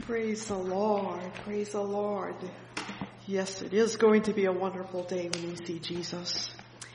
Praise the Lord. Praise the Lord. Yes, it is going to be a wonderful day when we see Jesus.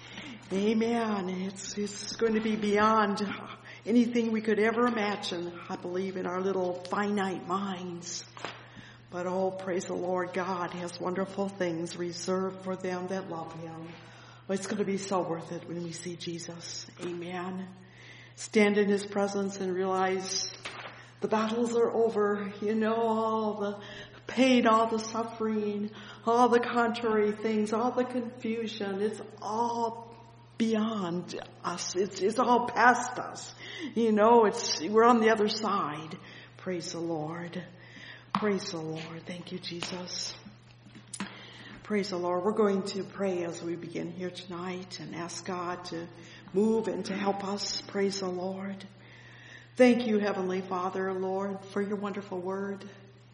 Amen. It's going to be beyond anything we could ever imagine, I believe, in our little finite minds. But oh, praise the Lord, God has wonderful things reserved for them that love Him. Oh, it's going to be so worth it when we see Jesus. Amen. Stand in His presence and realize the battles are over. You know, all the pain, all the suffering, all the contrary things, all the confusion. It's all beyond us. It's all past us. You know, we're on the other side. Praise the Lord. Praise the Lord. Thank you, Jesus. Praise the Lord. We're going to pray as we begin here tonight and ask God to move and to help us. Praise the Lord. Thank you, Heavenly Father, Lord, for your wonderful word.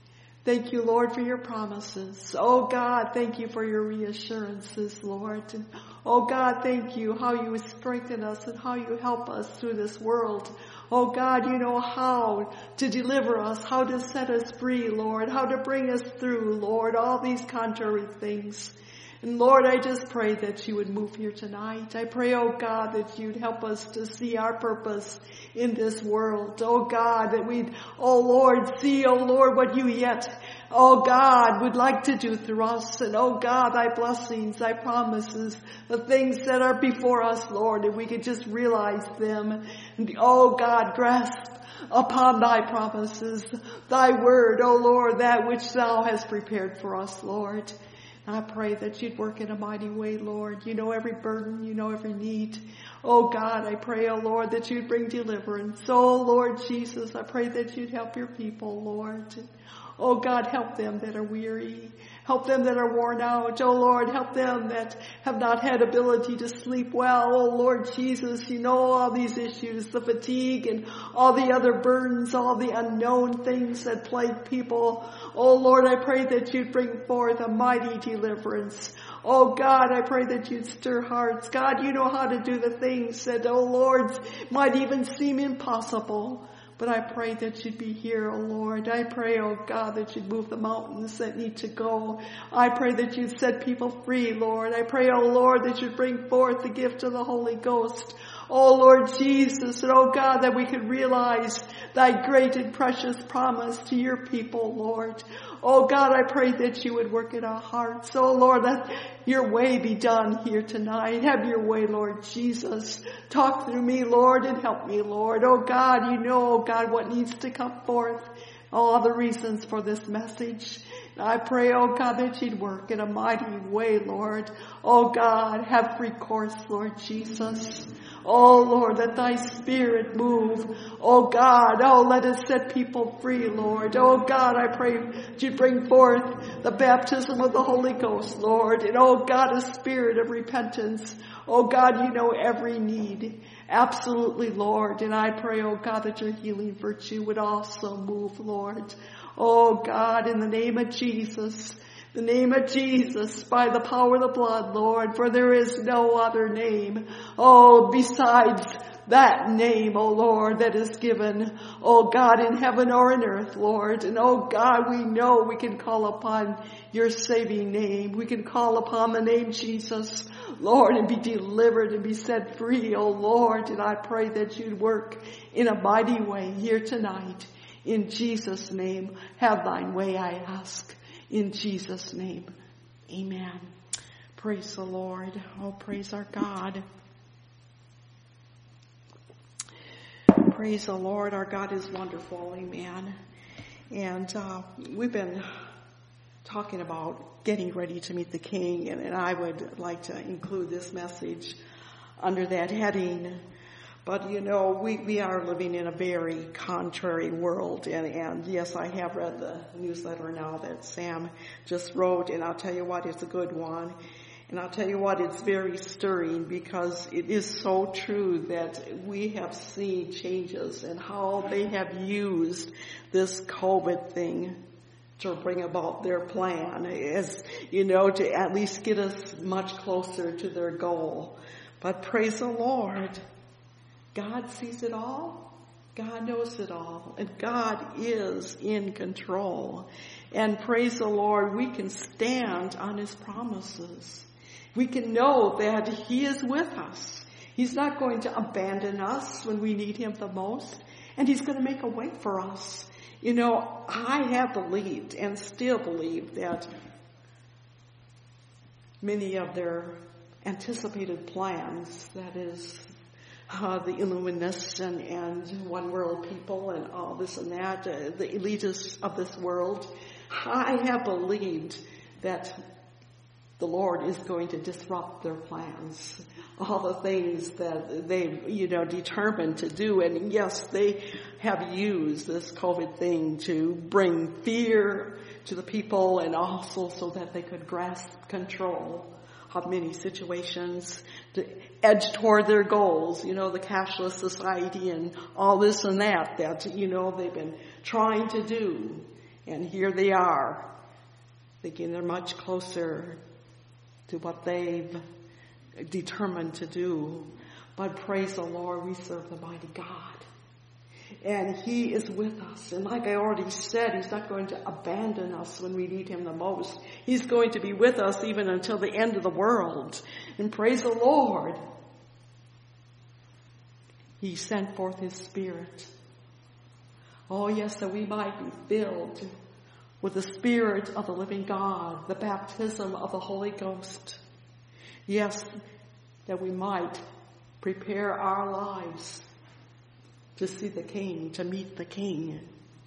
Thank you, Lord, for your promises. Oh, God, thank you for your reassurances, Lord. And, oh, God, thank you how you strengthen us and how you help us through this world. Oh, God, you know how to deliver us, how to set us free, Lord, how to bring us through, Lord, all these contrary things. And Lord, I just pray that you would move here tonight. I pray, oh God, that you'd help us to see our purpose in this world. Oh God, that we'd, oh Lord, see, oh Lord, what you yet, oh God, would like to do through us. And oh God, thy blessings, thy promises, the things that are before us, Lord, if we could just realize them. And oh God, grasp upon thy promises, thy word, oh Lord, that which thou hast prepared for us, Lord. I pray that you'd work in a mighty way, Lord. You know every burden. You know every need. Oh, God, I pray, oh, Lord, that you'd bring deliverance. Oh, Lord Jesus, I pray that you'd help your people, Lord. Oh, God, help them that are weary. Help them that are worn out. Oh, Lord, help them that have not had ability to sleep well. Oh, Lord Jesus, you know all these issues, the fatigue and all the other burdens, all the unknown things that plague people. Oh, Lord, I pray that you'd bring forth a mighty deliverance. Oh, God, I pray that you'd stir hearts. God, you know how to do the things that, oh, Lord, might even seem impossible. But I pray that you'd be here, oh Lord. I pray, oh God, that you'd move the mountains that need to go. I pray that you'd set people free, Lord. I pray, oh Lord, that you'd bring forth the gift of the Holy Ghost. Oh Lord Jesus, and oh God, that we could realize thy great and precious promise to your people, Lord. Oh God, I pray that you would work in our hearts. Oh Lord, let your way be done here tonight. Have your way, Lord Jesus. Talk through me, Lord, and help me, Lord. Oh God, you know, oh God, what needs to come forth. All the reasons for this message. I pray, oh God, that you'd work in a mighty way, Lord. Oh God, have free course, Lord Jesus. Oh Lord, let thy spirit move. Oh God, oh let us set people free, Lord. Oh God, I pray that you bring forth the baptism of the Holy Ghost, Lord. And oh God, a spirit of repentance. Oh God, you know every need. Absolutely, Lord. And I pray, oh God, that your healing virtue would also move, Lord. Oh God, in the name of Jesus, the name of Jesus, by the power of the blood, Lord, for there is no other name, oh, besides that name, oh Lord, that is given, oh God, in heaven or in earth, Lord. And oh God, we know we can call upon your saving name. We can call upon the name Jesus, Lord, and be delivered and be set free, oh Lord. And I pray that you'd work in a mighty way here tonight. In Jesus' name, have thine way, I ask. In Jesus' name, amen. Praise the Lord. Oh, praise our God. Praise the Lord. Our God is wonderful. Amen. And we've been talking about getting ready to meet the King, and I would like to include this message under that heading. But, you know, we are living in a very contrary world. And yes, I have read the newsletter now that Sam just wrote, and I'll tell you what, it's a good one. And I'll tell you what, it's very stirring because it is so true that we have seen changes in how they have used this COVID thing to bring about their plan, as, you know, to at least get us much closer to their goal. But praise the Lord. God sees it all. God knows it all, and God is in control. And praise the Lord, we can stand on his promises. We can know that he is with us. He's not going to abandon us when we need him the most, and he's going to make a way for us. You know, I have believed and still believe that many of their anticipated plans, that is, the Illuminists and One World people and all this and that, the elitists of this world, I have believed that the Lord is going to disrupt their plans, all the things that they've, determined to do. And yes, they have used this COVID thing to bring fear to the people and also so that they could grasp control of many situations to edge toward their goals, the cashless society and all this and that, they've been trying to do. And here they are, thinking they're much closer to what they've determined to do. But praise the Lord, we serve the mighty God. And he is with us. And like I already said, he's not going to abandon us when we need him the most. He's going to be with us even until the end of the world. And praise the Lord, he sent forth his Spirit. Oh yes, that we might be filled with the Spirit of the living God, the baptism of the Holy Ghost. Yes, that we might prepare our lives to see the King, to meet the King.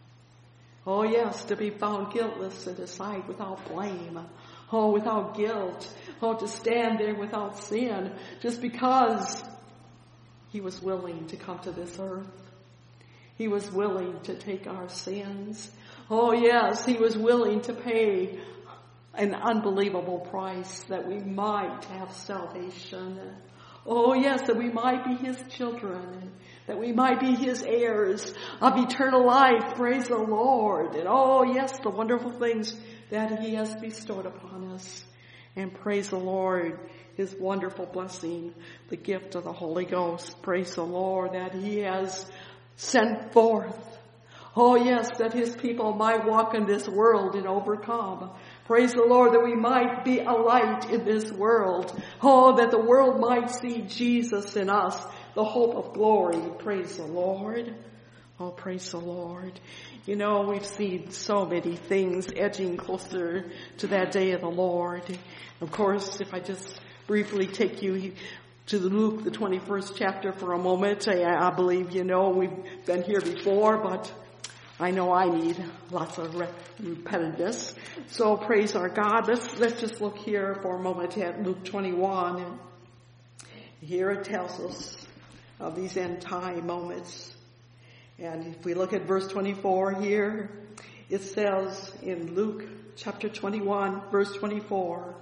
Oh yes, to be found guiltless in his sight without blame. Oh, without guilt. Oh, to stand there without sin, just because he was willing to come to this earth. He was willing to take our sins. Oh yes, he was willing to pay an unbelievable price that we might have salvation. Oh yes, that we might be his children, that we might be his heirs of eternal life. Praise the Lord. And oh yes, the wonderful things that he has bestowed upon us. And praise the Lord, his wonderful blessing, the gift of the Holy Ghost. Praise the Lord that he has sent forth. Oh yes, that his people might walk in this world and overcome. Praise the Lord that we might be a light in this world. Oh, that the world might see Jesus in us, the hope of glory. Praise the Lord. Oh, praise the Lord. We've seen so many things edging closer to that day of the Lord. Of course, if I just briefly take you to Luke, the 21st chapter for a moment, I believe we've been here before, but I know I need lots of repetitiveness. So praise our God. Let's just look here for a moment at Luke 21. Here it tells us of these end time moments. And if we look at verse 24 here, it says in Luke chapter 21, verse 24,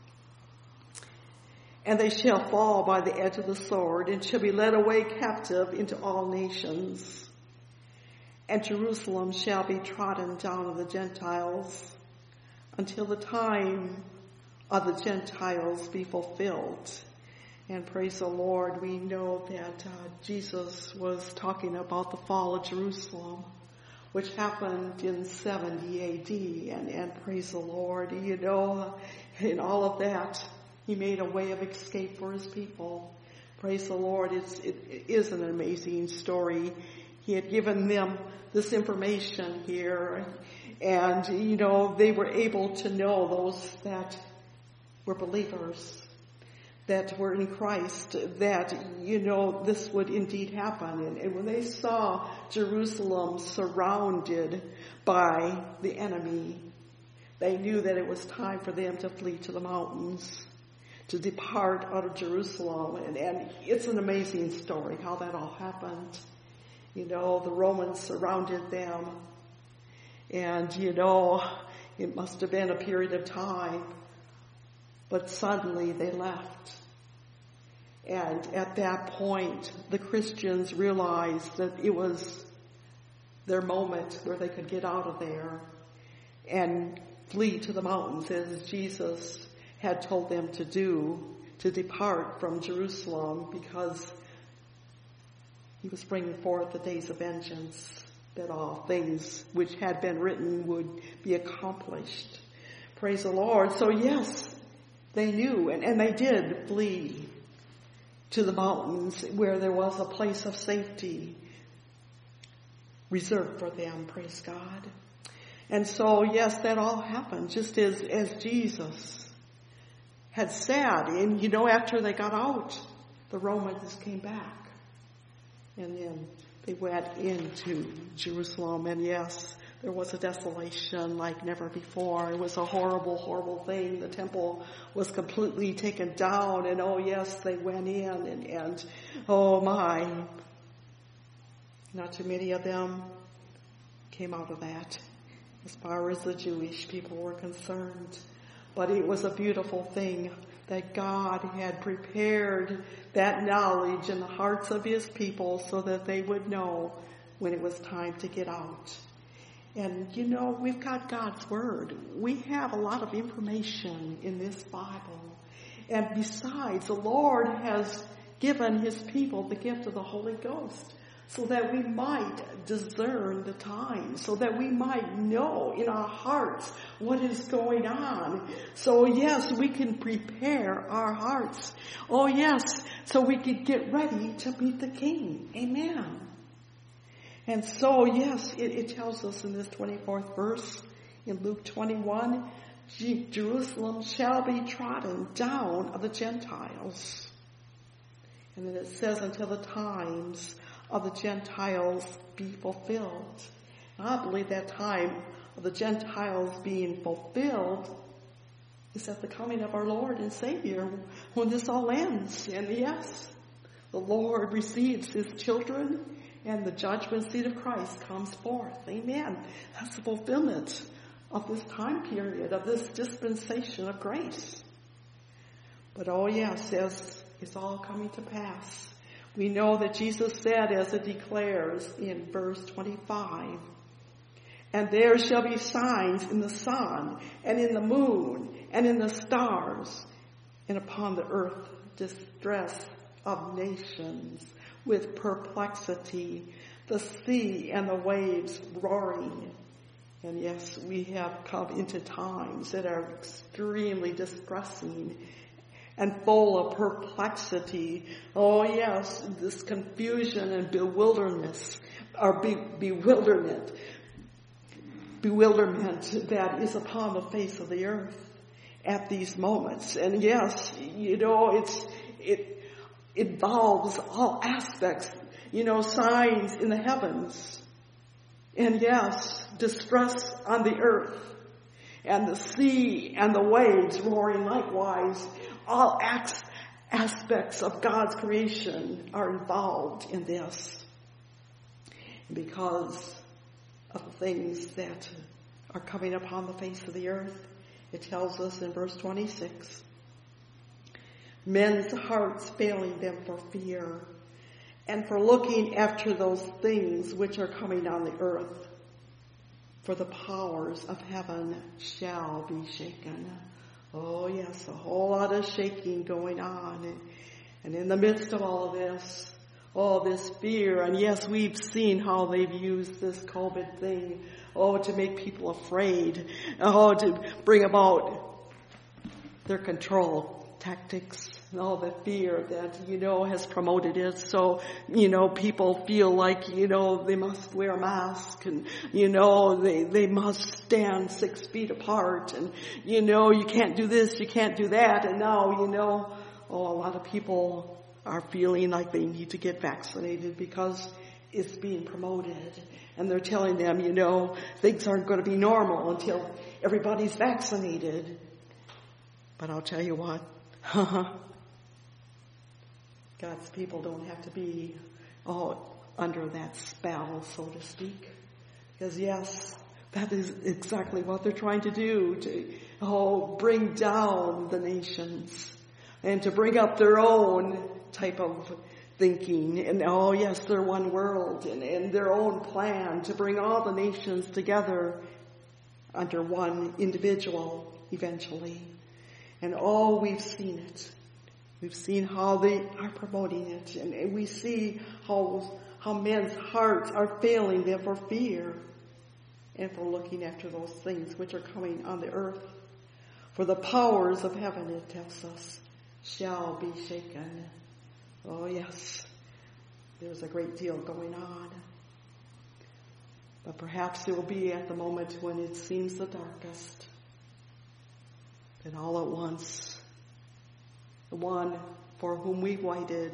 "And they shall fall by the edge of the sword, and shall be led away captive into all nations. And Jerusalem shall be trodden down of the Gentiles until the time of the Gentiles be fulfilled." And praise the Lord, we know that Jesus was talking about the fall of Jerusalem, which happened in 70 A.D. And praise the Lord, in all of that, he made a way of escape for his people. Praise the Lord, it is an amazing story. He had given them this information here, and, they were able to know, those that were believers, that were in Christ, that, this would indeed happen. And when they saw Jerusalem surrounded by the enemy, they knew that it was time for them to flee to the mountains, to depart out of Jerusalem. And it's an amazing story how that all happened. The Romans surrounded them, and, it must have been a period of time, but suddenly they left. And at that point, the Christians realized that it was their moment where they could get out of there and flee to the mountains, as Jesus had told them to do, to depart from Jerusalem, because He was bringing forth the days of vengeance, that all things which had been written would be accomplished. Praise the Lord. So yes, they knew, and they did flee to the mountains where there was a place of safety reserved for them. Praise God. And so, yes, that all happened just as Jesus had said. And, after they got out, the Romans came back. And then they went into Jerusalem. And, yes, there was a desolation like never before. It was a horrible, horrible thing. The temple was completely taken down. And, oh, yes, they went in. And oh, my. Not too many of them came out of that, as far as the Jewish people were concerned. But it was a beautiful thing that God had prepared that knowledge in the hearts of his people so that they would know when it was time to get out. And, we've got God's Word. We have a lot of information in this Bible. And besides, the Lord has given his people the gift of the Holy Ghost, so that we might discern the times, so that we might know in our hearts what is going on. So yes, we can prepare our hearts. Oh yes, so we can get ready to meet the King. Amen. And so yes, it tells us in this 24th verse in Luke 21, Jerusalem shall be trodden down of the Gentiles. And then it says until the times of the Gentiles be fulfilled. And I believe that time of the Gentiles being fulfilled is at the coming of our Lord and Savior, when this all ends. And yes, the Lord receives his children and the judgment seat of Christ comes forth. Amen. That's the fulfillment of this time period, of this dispensation of grace. But oh yes, as it's all coming to pass, we know that Jesus said, as it declares in verse 25, and there shall be signs in the sun and in the moon and in the stars, and upon the earth distress of nations with perplexity, the sea and the waves roaring. And yes, we have come into times that are extremely distressing and full of perplexity. Oh yes, this confusion and bewilderment that is upon the face of the earth at these moments. And yes, it involves all aspects, signs in the heavens. And yes, distress on the earth, and the sea and the waves roaring likewise. All aspects of God's creation are involved in this. Because of the things that are coming upon the face of the earth, it tells us in verse 26, men's hearts failing them for fear, and for looking after those things which are coming on the earth, for the powers of heaven shall be shaken. Oh yes, a whole lot of shaking going on. And in the midst of all of this, all this fear, and yes, we've seen how they've used this COVID thing, to make people afraid, to bring about their control tactics, and all the fear that, has promoted it. So, people feel like, they must wear a mask, and, they must stand 6 feet apart, and, you can't do this, you can't do that. And now, a lot of people are feeling like they need to get vaccinated because it's being promoted. And they're telling them, things aren't going to be normal until everybody's vaccinated. But I'll tell you what, God's people don't have to be under that spell, so to speak. Because yes, that is exactly what they're trying to do, to bring down the nations and to bring up their own type of thinking. And yes, their one world and their own plan to bring all the nations together under one individual eventually. And we've seen it. We've seen how they are promoting it. And we see how how men's hearts are failing them for fear and for looking after those things which are coming on the earth. For the powers of heaven, it tells us, shall be shaken. Oh yes, there's a great deal going on. But perhaps it will be at the moment when it seems the darkest that all at once the one for whom we waited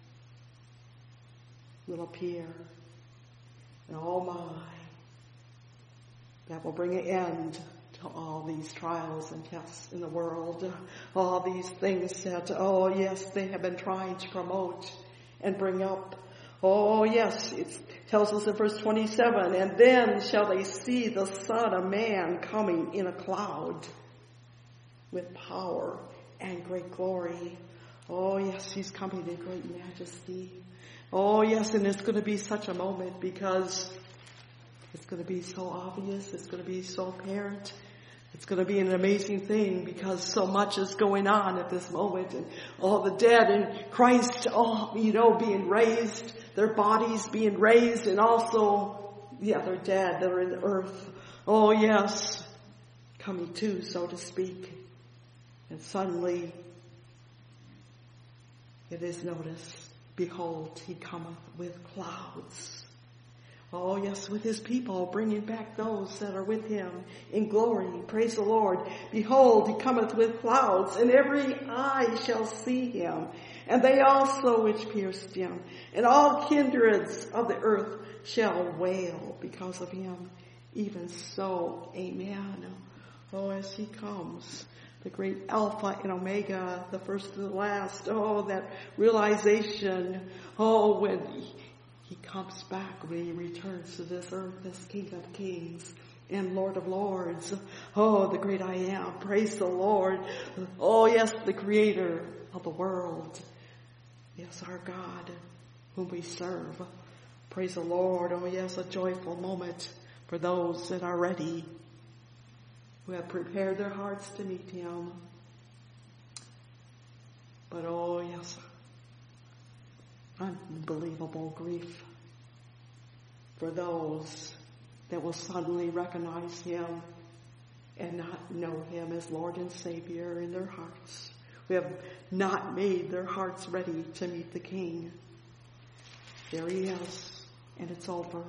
will appear. And oh my, that will bring an end to all these trials and tests in the world. All these things that, oh yes, they have been trying to promote and bring up. Oh yes, it tells us in verse 27, and then shall they see the Son of Man coming in a cloud with power and great glory. Oh yes, he's coming in great majesty. Oh yes, and it's going to be such a moment because it's going to be so obvious. It's going to be so apparent. It's going to be an amazing thing because so much is going on at this moment. And all the dead in Christ, being raised, their bodies being raised, and also the other dead that are in the earth. Oh yes, coming to, so to speak. And suddenly it is noticed, behold, he cometh with clouds. Oh yes, with his people, bringing back those that are with him in glory. Praise the Lord. Behold, he cometh with clouds, and every eye shall see him, and they also which pierced him. And all kindreds of the earth shall wail because of him. Even so, amen. Oh, as he comes, the great Alpha and Omega, the first and the last. Oh, that realization. Oh, when he comes back, when he returns to this earth as King of Kings and Lord of Lords. Oh, the great I am. Praise the Lord. Oh, yes, the creator of the world. Yes, our God, whom we serve. Praise the Lord. Oh, yes, a joyful moment for those that are ready, who have prepared their hearts to meet him. But oh, yes, unbelievable grief for those that will suddenly recognize him and not know him as Lord and Savior in their hearts, who have not made their hearts ready to meet the King. There he is, and it's over.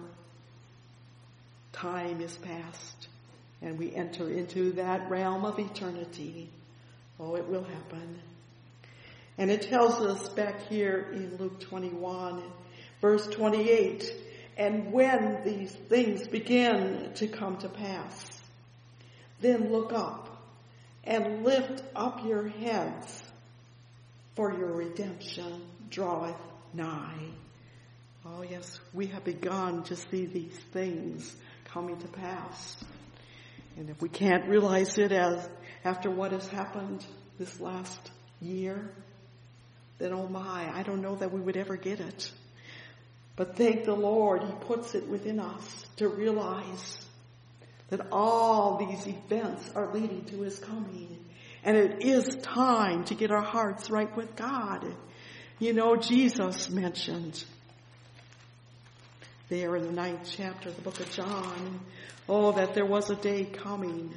Time is past, and we enter into that realm of eternity. Oh, it will happen. And it tells us back here in Luke 21, verse 28, and when these things begin to come to pass, then look up and lift up your heads, for your redemption draweth nigh. Oh yes, we have begun to see these things coming to pass. And if we can't realize it as after what has happened this last year, then oh my, I don't know that we would ever get it. But thank the Lord, he puts it within us to realize that all these events are leading to his coming. And it is time to get our hearts right with God. You know, Jesus mentioned there in the 9th chapter of the book of John, that there was a day coming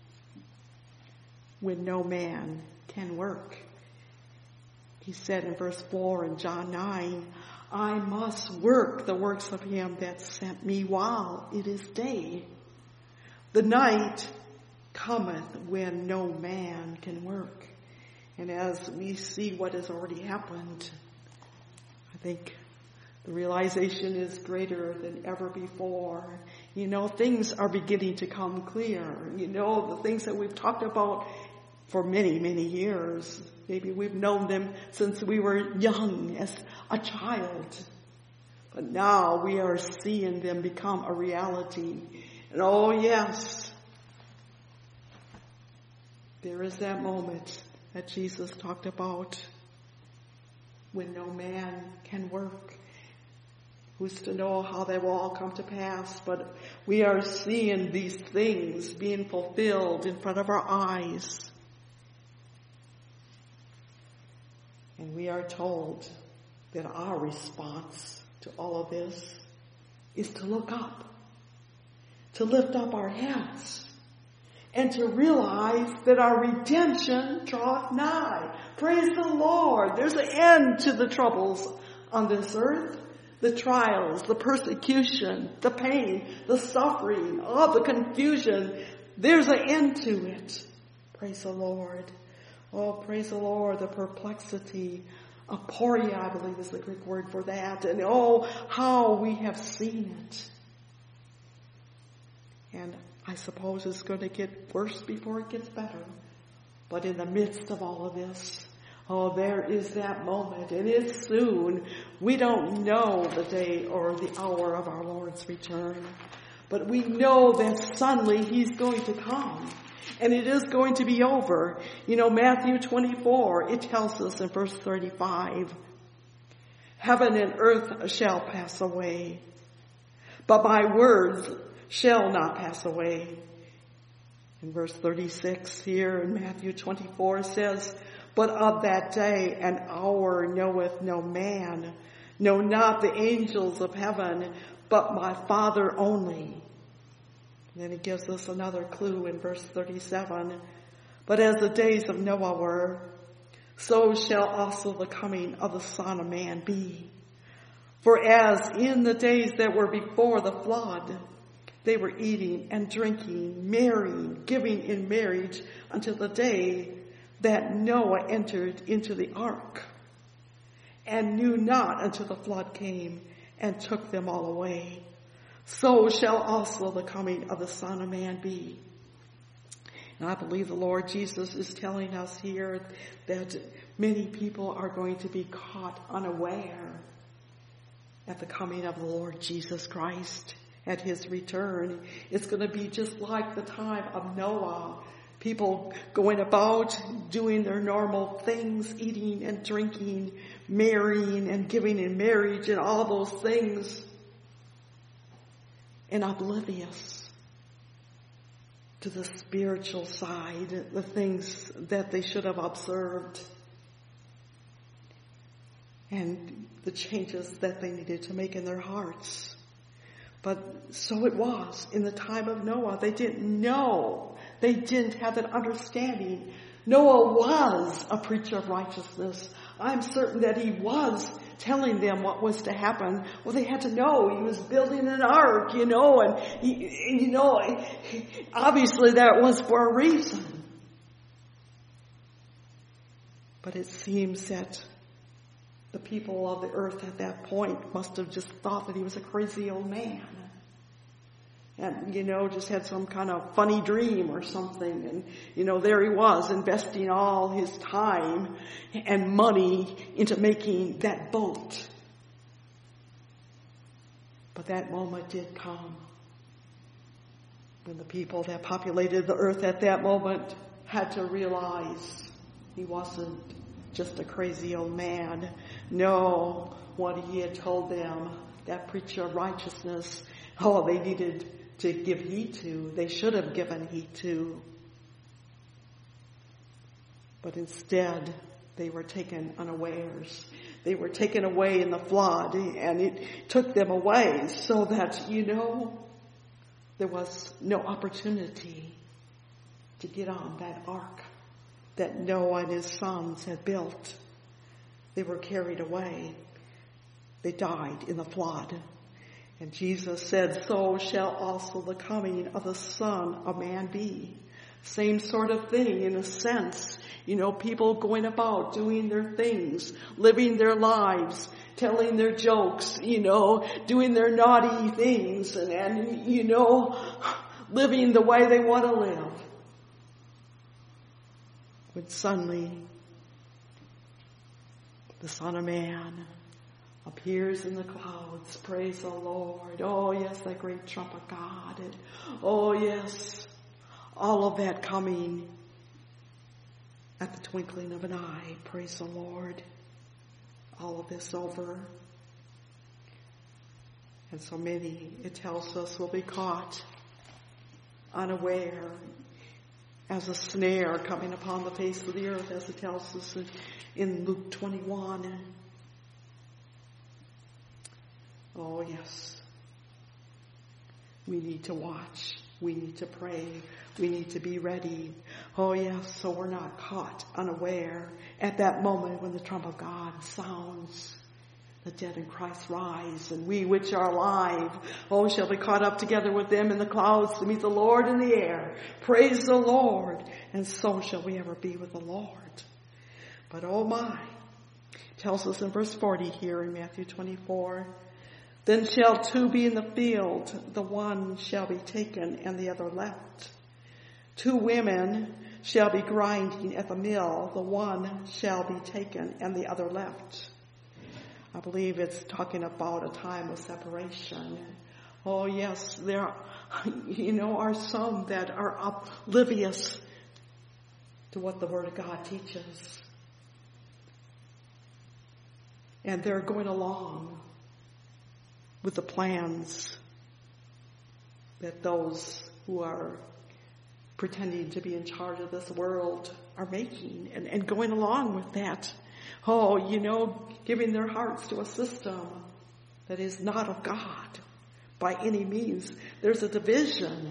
when no man can work. He said in verse 4 in John 9, I must work the works of him that sent me while it is day. The night cometh when no man can work. And as we see what has already happened, I think the realization is greater than ever before. You know, things are beginning to come clear. You know, the things that we've talked about for many, many years. Maybe we've known them since we were young, as a child. But now we are seeing them become a reality. And oh yes, there is that moment that Jesus talked about when no man can work. Who's to know how they will all come to pass? But we are seeing these things being fulfilled in front of our eyes. And we are told that our response to all of this is to look up, to lift up our heads, and to realize that our redemption draweth nigh. Praise the Lord. There's an end to the troubles on this earth. The trials, the persecution, the pain, the suffering, all the confusion. There's an end to it. Praise the Lord. Oh, praise the Lord. The perplexity. Aporia, I believe, is the Greek word for that. And oh, how we have seen it. And I suppose it's going to get worse before it gets better. But in the midst of all of this, oh, there is that moment, and it's soon. We don't know the day or the hour of our Lord's return. But we know that suddenly He's going to come. And it is going to be over. You know, Matthew 24, it tells us in verse 35, heaven and earth shall pass away, but my words shall not pass away. In verse 36 here in Matthew 24 it says, but of that day and hour knoweth no man, no, not the angels of heaven, but my Father only. And then he gives us another clue in verse 37. But as the days of Noah were, so shall also the coming of the Son of Man be. For as in the days that were before the flood, they were eating and drinking, marrying, giving in marriage until the day that Noah entered into the ark, and knew not until the flood came and took them all away. So shall also the coming of the Son of Man be. And I believe the Lord Jesus is telling us here that many people are going to be caught unaware at the coming of the Lord Jesus Christ, at His return. It's going to be just like the time of Noah. People going about doing their normal things, eating and drinking, marrying and giving in marriage and all those things, and oblivious to the spiritual side, the things that they should have observed, and the changes that they needed to make in their hearts. But so it was in the time of Noah. They didn't know. They didn't have that understanding. Noah was a preacher of righteousness. I'm certain that he was telling them what was to happen. Well, they had to know he was building an ark, and obviously that was for a reason. But it seems that the people of the earth at that point must have just thought that he was a crazy old man. And, just had some kind of funny dream or something. And, there he was investing all his time and money into making that boat. But that moment did come when the people that populated the earth at that moment had to realize he wasn't just a crazy old man. No, what he had told them, that preacher of righteousness, they needed to give heed to. They should have given heed to. But instead, they were taken unawares. They were taken away in the flood, and it took them away so that, there was no opportunity to get on that ark that Noah and his sons had built. They were carried away. They died in the flood. And Jesus said, so shall also the coming of the Son of Man be. Same sort of thing in a sense. People going about doing their things, living their lives, telling their jokes, doing their naughty things and living the way they want to live. When suddenly the Son of Man appears in the clouds. Praise the Lord. Oh, yes, that great trump of God. And, oh, yes, all of that coming at the twinkling of an eye. Praise the Lord. All of this over. And so many, it tells us, will be caught unaware as a snare coming upon the face of the earth, as it tells us in Luke 21. Oh, yes. We need to watch. We need to pray. We need to be ready. Oh, yes, so we're not caught unaware at that moment when the trump of God sounds. The dead in Christ rise, and we which are alive, oh, shall be caught up together with them in the clouds to meet the Lord in the air. Praise the Lord, and so shall we ever be with the Lord. But oh my, tells us in verse 40 here in Matthew 24, then shall two be in the field, the one shall be taken and the other left. Two women shall be grinding at the mill, the one shall be taken and the other left. I believe it's talking about a time of separation. Oh yes, there are some that are oblivious to what the Word of God teaches. And they're going along with the plans that those who are pretending to be in charge of this world are making and going along with that. Oh, giving their hearts to a system that is not of God by any means. There's a division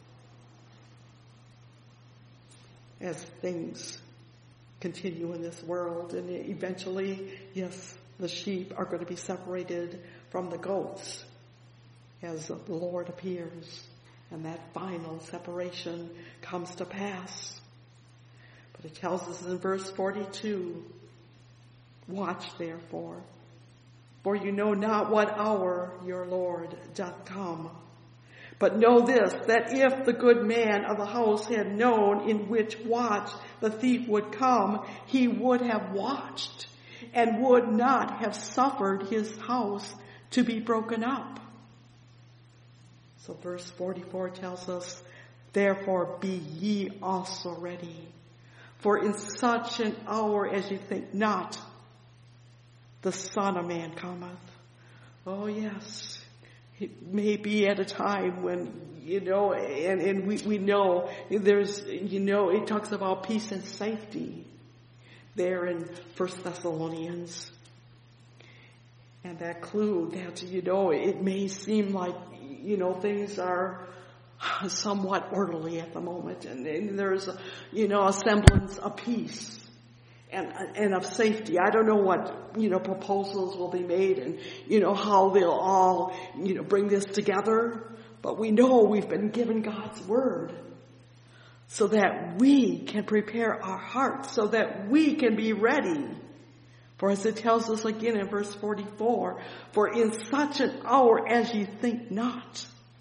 as things continue in this world. And eventually, yes, the sheep are going to be separated from the goats as the Lord appears. And that final separation comes to pass. But it tells us in verse 42, watch therefore, for you know not what hour your Lord doth come. But know this, that if the good man of the house had known in which watch the thief would come, he would have watched and would not have suffered his house to be broken up. So verse 44 tells us, therefore be ye also ready, for in such an hour as you think not, the Son of Man cometh. Oh yes, it may be at a time when, and we know there's, it talks about peace and safety there in 1 Thessalonians. And that clue that, it may seem like, things are somewhat orderly at the moment. And there's, a semblance of peace and of safety. I don't know what, proposals will be made and, how they'll all, bring this together. But we know we've been given God's word so that we can prepare our hearts, so that we can be ready. For as it tells us again in verse 44, for in such an hour as ye think not,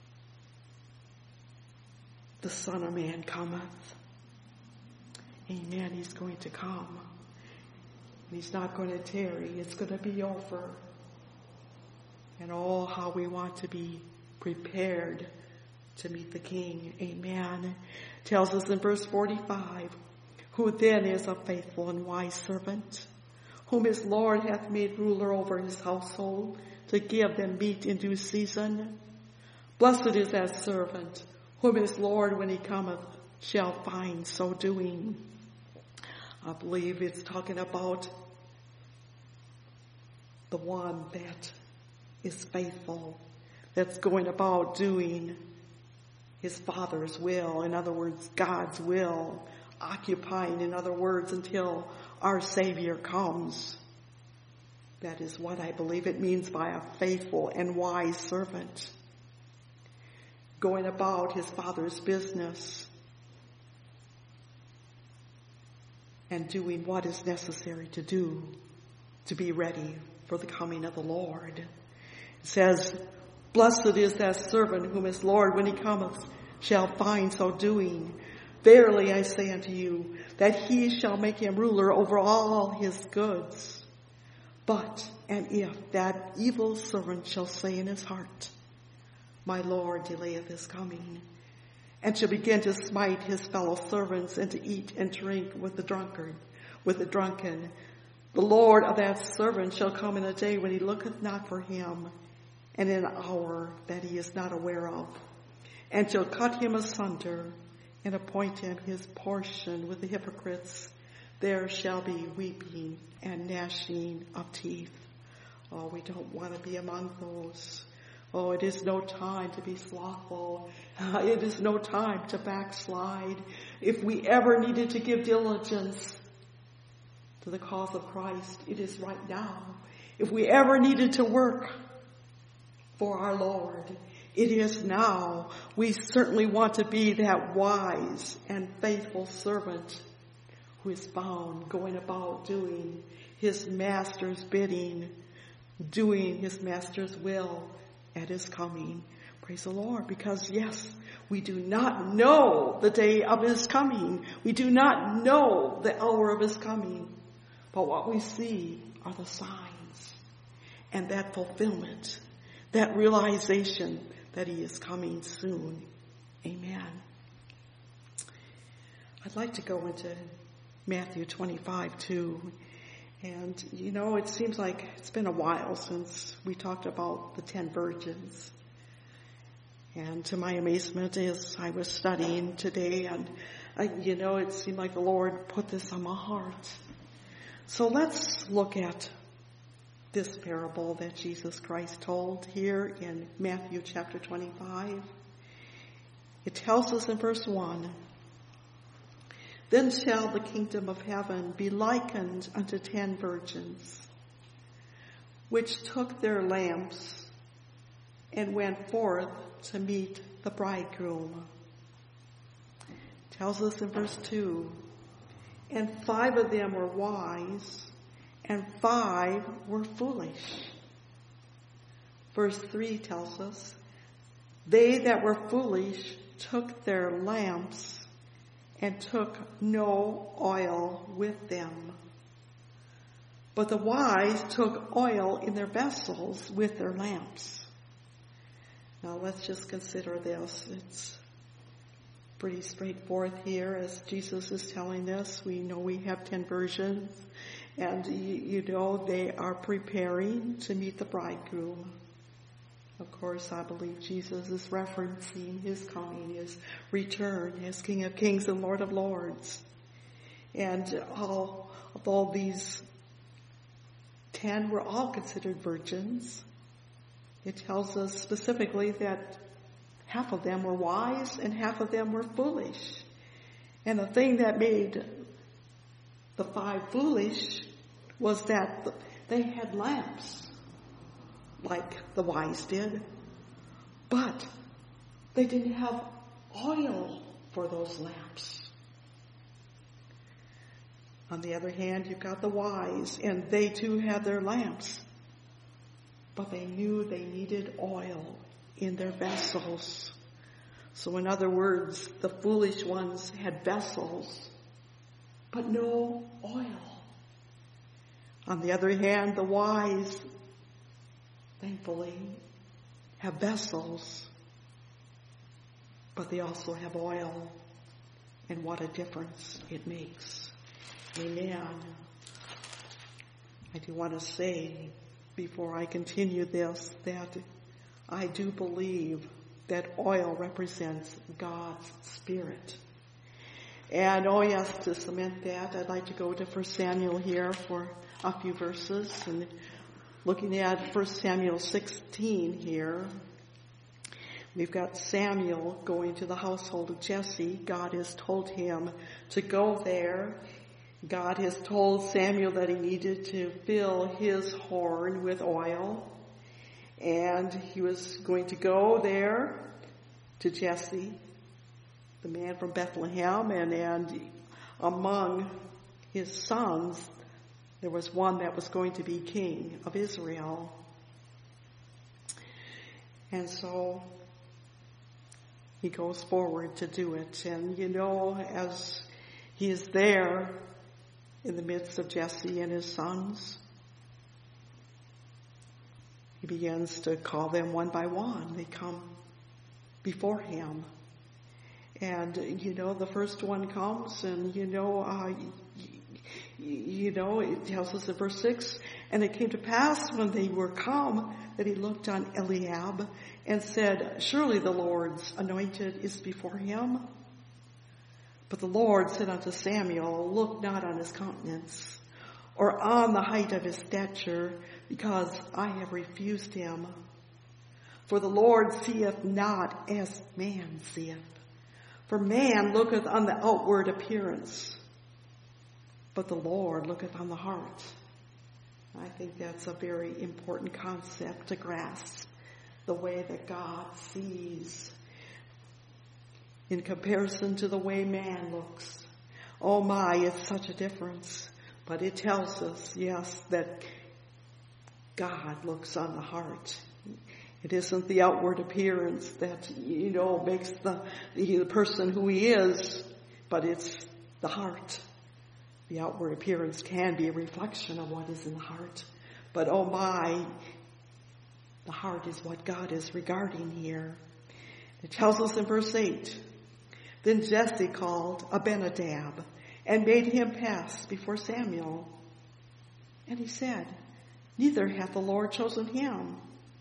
the Son of Man cometh. Amen. He's going to come. And he's not going to tarry. It's going to be over. And oh, how we want to be prepared to meet the King. Amen. Tells us in verse 45, who then is a faithful and wise servant, whom his Lord hath made ruler over his household, to give them meat in due season. Blessed is that servant, whom his Lord, when he cometh, shall find so doing. I believe it's talking about the one that is faithful, that's going about doing his Father's will. In other words, God's will, occupying, in other words, until our Savior comes. That is what I believe it means by a faithful and wise servant. Going about his Father's business and doing what is necessary to do to be ready for the coming of the Lord. It says, blessed is that servant whom his Lord, when he cometh, shall find so doing. Verily I say unto you, that he shall make him ruler over all his goods. But, and if that evil servant shall say in his heart, my Lord delayeth his coming, and shall begin to smite his fellow servants, and to eat and drink with the drunken, the Lord of that servant shall come in a day when he looketh not for him, and in an hour that he is not aware of, and shall cut him asunder, and appoint him his portion with the hypocrites. There shall be weeping and gnashing of teeth. Oh, we don't want to be among those. Oh, it is no time to be slothful. It is no time to backslide. If we ever needed to give diligence to the cause of Christ, it is right now. If we ever needed to work for our Lord, it is now. We certainly want to be that wise and faithful servant who is found going about doing his master's bidding, doing his master's will at his coming. Praise the Lord. Because yes, we do not know the day of his coming. We do not know the hour of his coming. But what we see are the signs and that fulfillment, that realization that he is coming soon. Amen. I'd like to go into Matthew 25 too. And, it seems like it's been a while since we talked about the 10 virgins. And to my amazement, as I was studying today, and, it seemed like the Lord put this on my heart. So let's look at this parable that Jesus Christ told here in Matthew chapter 25. It tells us in verse 1, "Then shall the kingdom of heaven be likened unto 10 virgins, which took their lamps and went forth to meet the bridegroom." It tells us in verse 2, "And 5 of them were wise, and 5 were foolish." Verse 3 tells us, "They that were foolish took their lamps and took no oil with them. But the wise took oil in their vessels with their lamps." Now let's just consider this. It's pretty straightforward here as Jesus is telling us. We know we have 10 virgins, and they are preparing to meet the bridegroom. Of course, I believe Jesus is referencing his coming, his return as King of Kings and Lord of Lords. And although these 10 were all considered virgins, it tells us specifically that half of them were wise and half of them were foolish. And the thing that made the 5 foolish was that they had lamps, like the wise did, but they didn't have oil for those lamps. On the other hand, you've got the wise, and they too had their lamps, but they knew they needed oil in their vessels. So in other words, the foolish ones had vessels, but no oil. On the other hand, the wise, thankfully, have vessels, but they also have oil. And what a difference it makes. Amen. I do want to say, before I continue this, that I do believe that oil represents God's Spirit. And oh yes, to cement that, I'd like to go to 1 Samuel here for a few verses. And looking at 1 Samuel 16 here, we've got Samuel going to the household of Jesse. God has told him to go there. God has told Samuel that he needed to fill his horn with oil. And he was going to go there to Jesse, the man from Bethlehem, and among his sons, there was one that was going to be king of Israel. And so he goes forward to do it. And as he is there in the midst of Jesse and his sons, he begins to call them one by one. They come before him. And, the first one comes and, it tells us in verse 6, "And it came to pass when they were come that he looked on Eliab and said, Surely the Lord's anointed is before him. But the Lord said unto Samuel, Look not on his countenance, or on the height of his stature, because I have refused him. For the Lord seeth not as man seeth. For man looketh on the outward appearance, but the Lord looketh on the heart. I think that's a very important concept to grasp, the way that God sees in comparison to the way man looks. Oh my, it's such a difference. But it tells us, yes, that God looks on the heart. It isn't the outward appearance that, makes the person who he is, but it's the heart. The outward appearance can be a reflection of what is in the heart. But oh my, the heart is what God is regarding here. It tells us in verse 8, then Jesse called Abinadab and made him pass before Samuel. And he said, neither hath the Lord chosen him.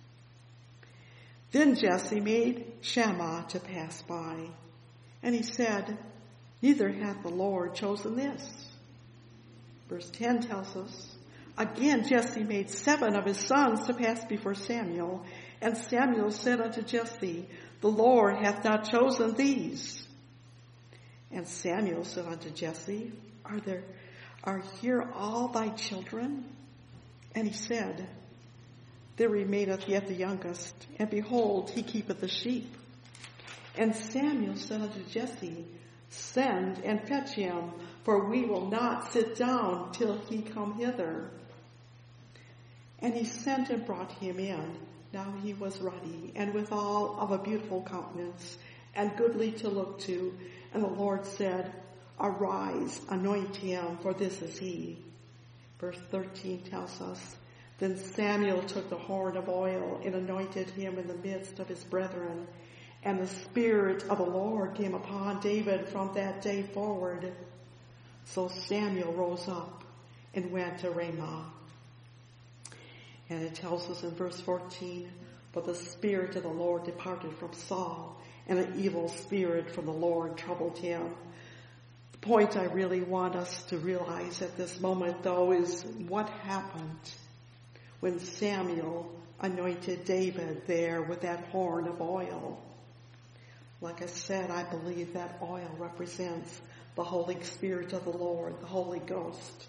Then Jesse made Shammah to pass by. And he said, neither hath the Lord chosen this. Verse 10 tells us, again Jesse made 7 of his sons to pass before Samuel. And Samuel said unto Jesse, the Lord hath not chosen these. And Samuel said unto Jesse, are here all thy children? And he said, there remaineth yet the youngest, and behold, he keepeth the sheep. And Samuel said unto Jesse, send and fetch him, for we will not sit down till he come hither. And he sent and brought him in. Now he was ruddy, and withal of a beautiful countenance, and goodly to look to. And the Lord said, arise, anoint him, for this is he. Verse 13 tells us, then Samuel took the horn of oil and anointed him in the midst of his brethren. And the Spirit of the Lord came upon David from that day forward. So Samuel rose up and went to Ramah. And it tells us in verse 14, but the Spirit of the Lord departed from Saul, and an evil spirit from the Lord troubled him. The point I really want us to realize at this moment, though, is what happened when Samuel anointed David there with that horn of oil. Like I said, I believe that oil represents the Holy Spirit of the Lord, the Holy Ghost.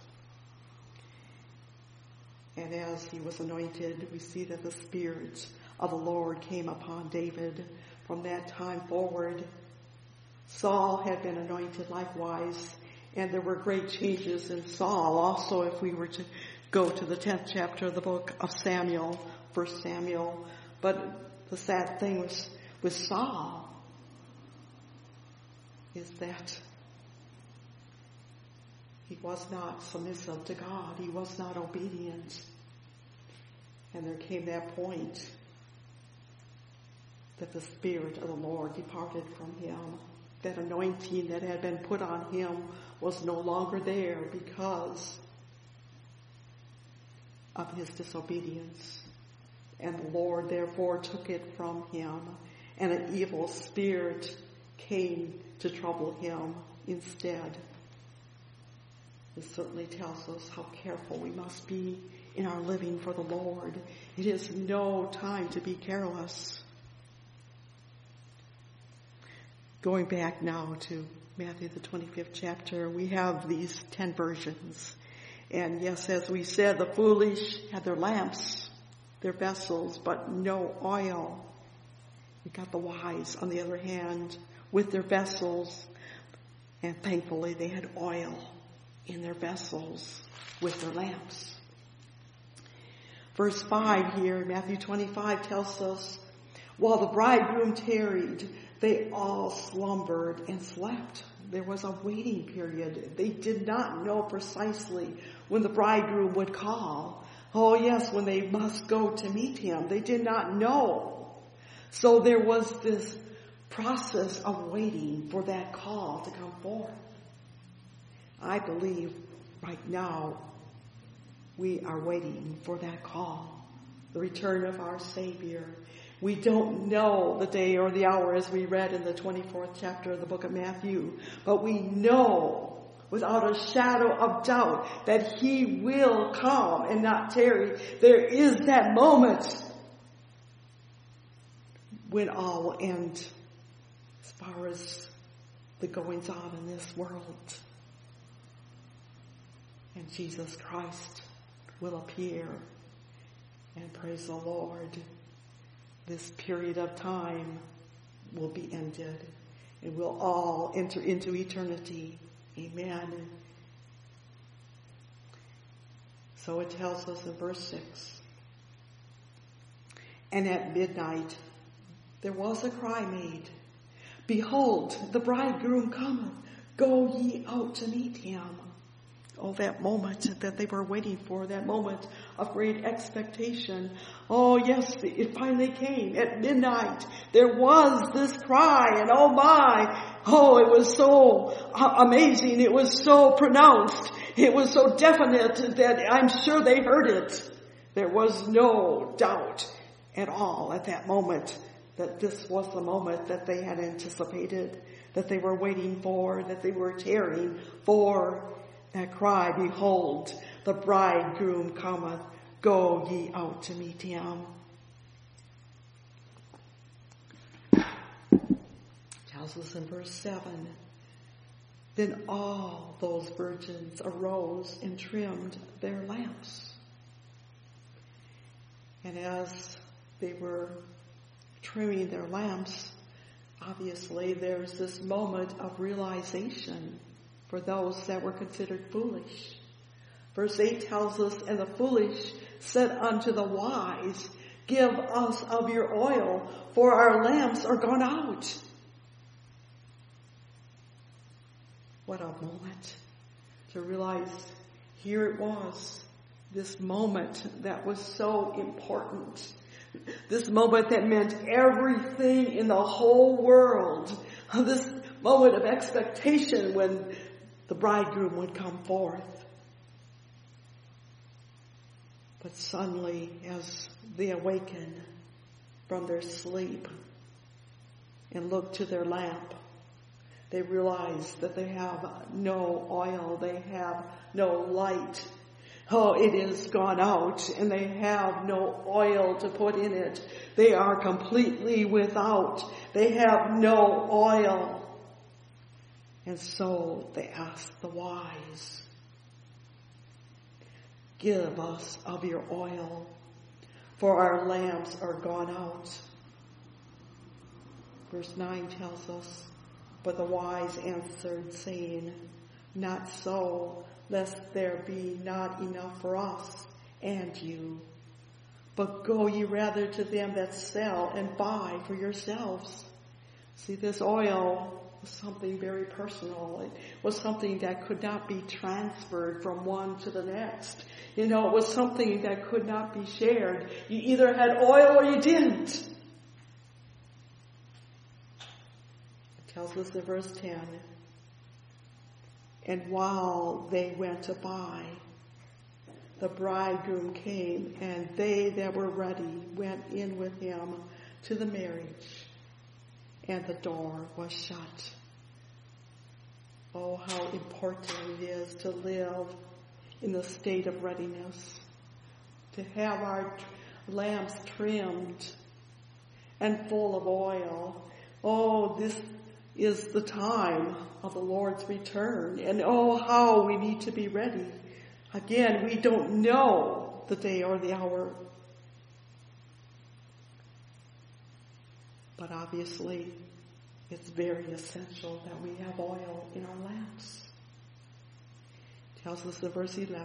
And as he was anointed, we see that the Spirit of the Lord came upon David. From that time forward, Saul had been anointed likewise, and there were great changes in Saul. Also, if we were to go to the 10th chapter of the book of Samuel, 1 Samuel. But the sad thing with Saul is that he was not submissive to God. He was not obedient. And there came that point that the Spirit of the Lord departed from him. That anointing that had been put on him was no longer there because of his disobedience. And the Lord therefore took it from him, and an evil spirit came to trouble him instead. This certainly tells us how careful we must be in our living for the Lord. It is no time to be careless. Going back now to Matthew the 25th chapter, we have these 10 virgins. And yes, as we said, the foolish had their lamps, their vessels, but no oil. We got the wise, on the other hand, with their vessels. And thankfully, they had oil in their vessels with their lamps. Verse 5 here, Matthew 25, tells us, while the bridegroom tarried, they all slumbered and slept. There was a waiting period. They did not know precisely when the bridegroom would call. Oh yes, when they must go to meet him. They did not know. So there was this process of waiting for that call to come forth. I believe right now we are waiting for that call, the return of our Savior. We don't know the day or the hour, as we read in the 24th chapter of the book of Matthew, but we know without a shadow of doubt that he will come and not tarry. There is that moment when all will end as far as the goings on in this world. And Jesus Christ will appear. And praise the Lord, this period of time will be ended. And we'll all enter into eternity. Amen. So it tells us in verse 6. And at midnight there was a cry made, Behold, the bridegroom cometh, go ye out to meet him. Oh, that moment that they were waiting for, that moment of great expectation. Oh, yes, it finally came. At midnight, there was this cry, and oh my, oh, it was so amazing. It was so pronounced. It was so definite that I'm sure they heard it. There was no doubt at all at that moment that this was the moment that they had anticipated, that they were waiting for, that they were tarrying for. That cry, Behold, the bridegroom cometh, go ye out to meet him. Tells us in verse 7, Then all those virgins arose and trimmed their lamps. And as they were trimming their lamps, obviously there's this moment of realization for those that were considered foolish. Verse 8 tells us, And the foolish said unto the wise, Give us of your oil, for our lamps are gone out. What a moment to realize here it was, this moment that was so important. This moment that meant everything in the whole world. This moment of expectation when the bridegroom would come forth. But suddenly, as they awaken from their sleep and look to their lamp, they realize that they have no oil, they have no light. Oh, it is gone out, and they have no oil to put in it. They are completely without. They have no oil. And so they asked the wise, Give us of your oil, for our lamps are gone out. Verse 9 tells us, But the wise answered, saying, Not so, lest there be not enough for us and you. But go ye rather to them that sell and buy for yourselves. See, this oil was something very personal. It was something that could not be transferred from one to the next. You know, it was something that could not be shared. You either had oil or you didn't. It tells us in verse 10, And while they went to buy, the bridegroom came, and they that were ready went in with him to the marriage, and the door was shut. Oh, how important it is to live in the state of readiness, to have our lamps trimmed and full of oil. Oh, this is the time of the Lord's return, and oh, how we need to be ready. Again, we don't know the day or the hour, but obviously it's very essential that we have oil in our lamps. It tells us in verse 11,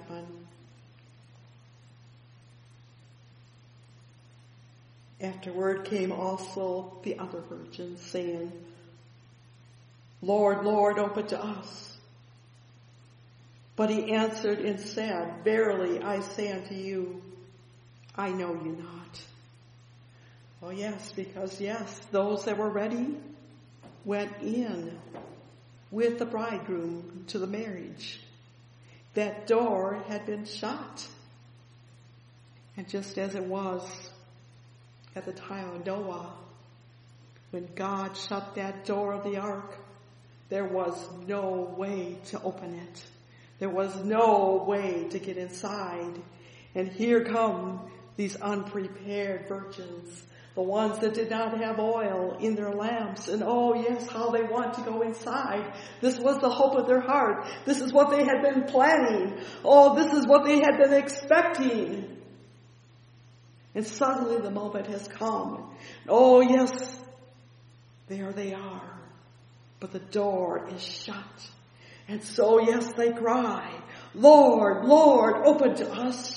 Afterward came also the other virgins, saying, Lord, Lord, open to us. But he answered and said, Verily I say unto you, I know you not. Oh yes, because those that were ready went in with the bridegroom to the marriage. That door had been shut. And just as it was at the time of Noah, when God shut that door of the ark, there was no way to open it. There was no way to get inside. And here come these unprepared virgins, the ones that did not have oil in their lamps. And oh yes, how they want to go inside. This was the hope of their heart. This is what they had been planning. Oh, this is what they had been expecting. And suddenly the moment has come. Oh yes, there they are. But the door is shut. And so yes, they cry, Lord, Lord, open to us.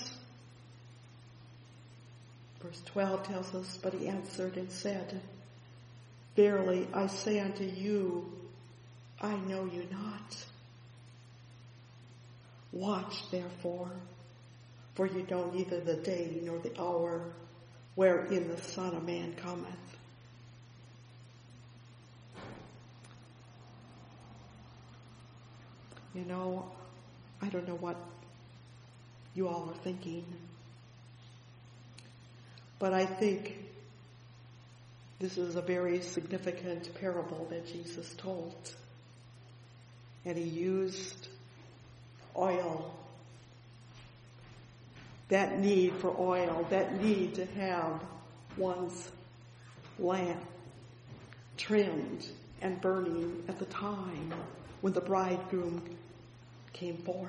Verse 12 tells us, but he answered and said, verily I say unto you, I know you not. Watch therefore, for you know neither the day nor the hour wherein the Son of Man cometh. You know, I don't know what you all are thinking, but I think this is a very significant parable that Jesus told. And he used oil. That need for oil, that need to have one's lamp trimmed and burning at the time when the bridegroom came forth.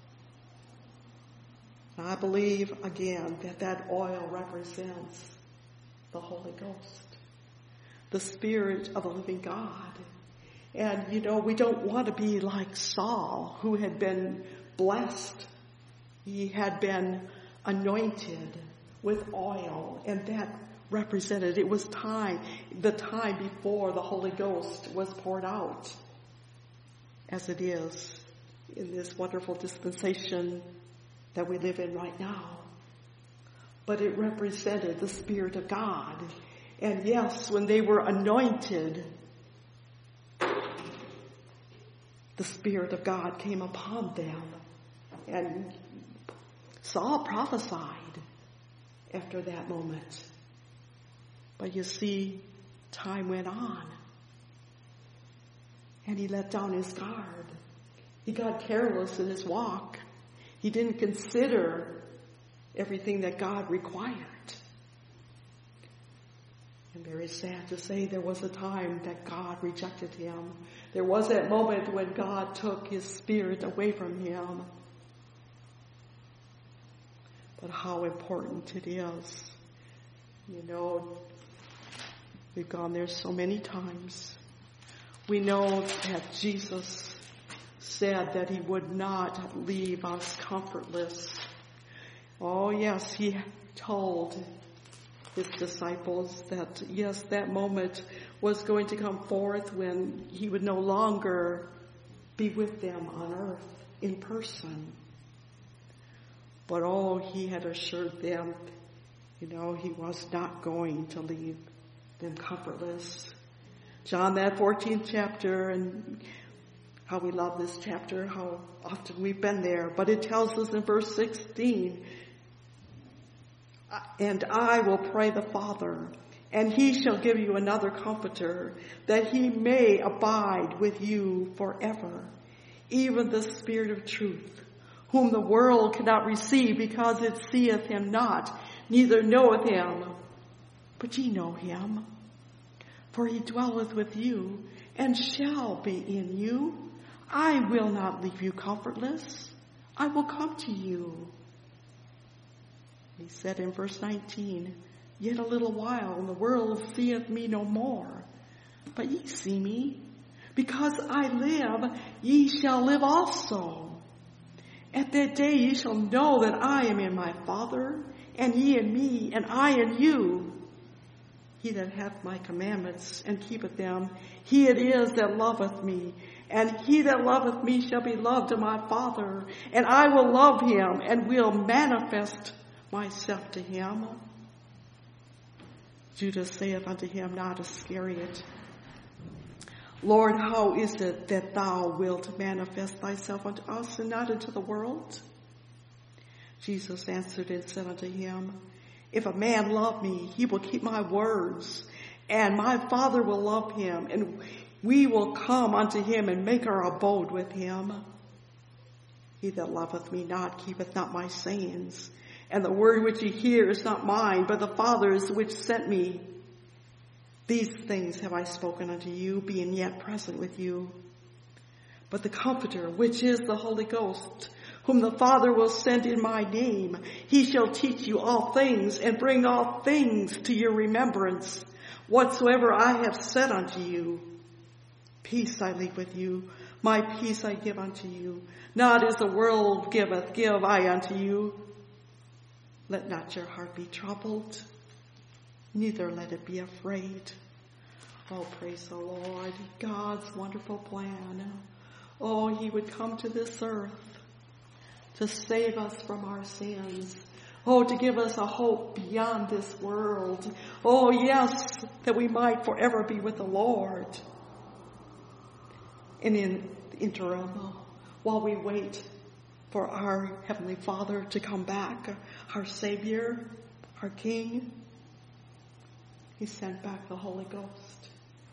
And I believe, again, that oil represents the Holy Ghost, the Spirit of the living God. And, you know, we don't want to be like Saul, who had been blessed. He had been anointed with oil, and that represented, it was the time before the Holy Ghost was poured out, as it is in this wonderful dispensation that we live in right now. But it represented the Spirit of God. And yes, when they were anointed, the Spirit of God came upon them. And Saul prophesied after that moment. But you see, time went on. And he let down his guard. He got careless in his walk. He didn't consider everything that God required. And very sad to say, there was a time that God rejected him. There was that moment when God took his Spirit away from him. But how important it is. You know, we've gone there so many times. We know that Jesus said that he would not leave us comfortless. Oh yes, he told his disciples that yes, that moment was going to come forth when he would no longer be with them on earth in person. But oh, he had assured them, you know, he was not going to leave them comfortless. John, that 14th chapter, and how we love this chapter, how often we've been there. But it tells us in verse 16, and I will pray the Father, and he shall give you another comforter, that he may abide with you forever, even the Spirit of truth, whom the world cannot receive, because it seeth him not, neither knoweth him. But ye know him, for he dwelleth with you, and shall be in you. I will not leave you comfortless. I will come to you. He said in verse 19, yet a little while, and the world seeth me no more. But ye see me. Because I live, ye shall live also. At that day ye shall know that I am in my Father, and ye in me, and I in you. He that hath my commandments and keepeth them, he it is that loveth me. And he that loveth me shall be loved of my Father, and I will love him, and will manifest myself to him. Judas saith unto him, not Iscariot, Lord, how is it that thou wilt manifest thyself unto us, and not unto the world? Jesus answered and said unto him, if a man love me, he will keep my words, and my Father will love him, and we will come unto him and make our abode with him. He that loveth me not keepeth not my sayings, and the word which ye hear is not mine, but the Father's which sent me. These things have I spoken unto you, being yet present with you. But the Comforter, which is the Holy Ghost, whom the Father will send in my name, he shall teach you all things, and bring all things to your remembrance, whatsoever I have said unto you. Peace I leave with you, my peace I give unto you. Not as the world giveth, give I unto you. Let not your heart be troubled, neither let it be afraid. Oh, praise the Lord, God's wonderful plan. Oh, he would come to this earth to save us from our sins. Oh, to give us a hope beyond this world. Oh, yes, that we might forever be with the Lord. And in the interim, while we wait for our Heavenly Father to come back, our Savior, our King, he sent back the Holy Ghost,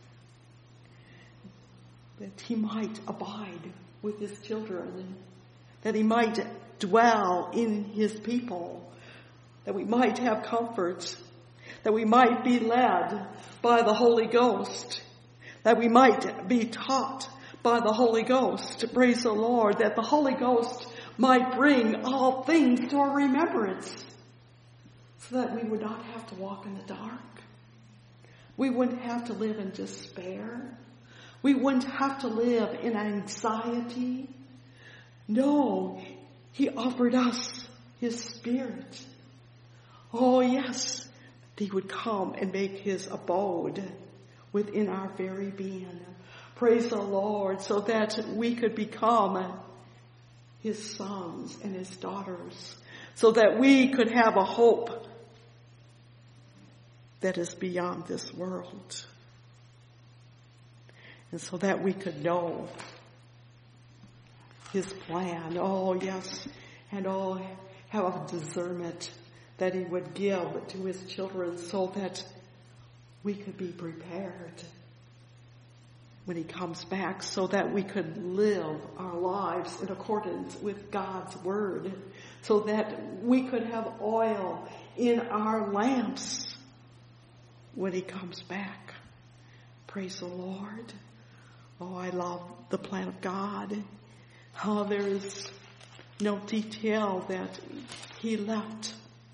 that he might abide with his children, that he might dwell in his people, that we might have comfort, that we might be led by the Holy Ghost, that we might be taught by the Holy Ghost. Praise the Lord, that the Holy Ghost might bring all things to our remembrance, so that we would not have to walk in the dark. We wouldn't have to live in despair. We wouldn't have to live in anxiety. No, he offered us his Spirit. Oh yes, he would come and make his abode within our very being. Praise the Lord, so that we could become his sons and his daughters, so that we could have a hope that is beyond this world, and so that we could know his plan. Oh yes, and oh, have a discernment that he would give to his children, so that we could be prepared when he comes back, so that we could live our lives in accordance with God's word, so that we could have oil in our lamps when he comes back. Praise the Lord. Oh, I love the plan of God. Oh, there is no detail that he left,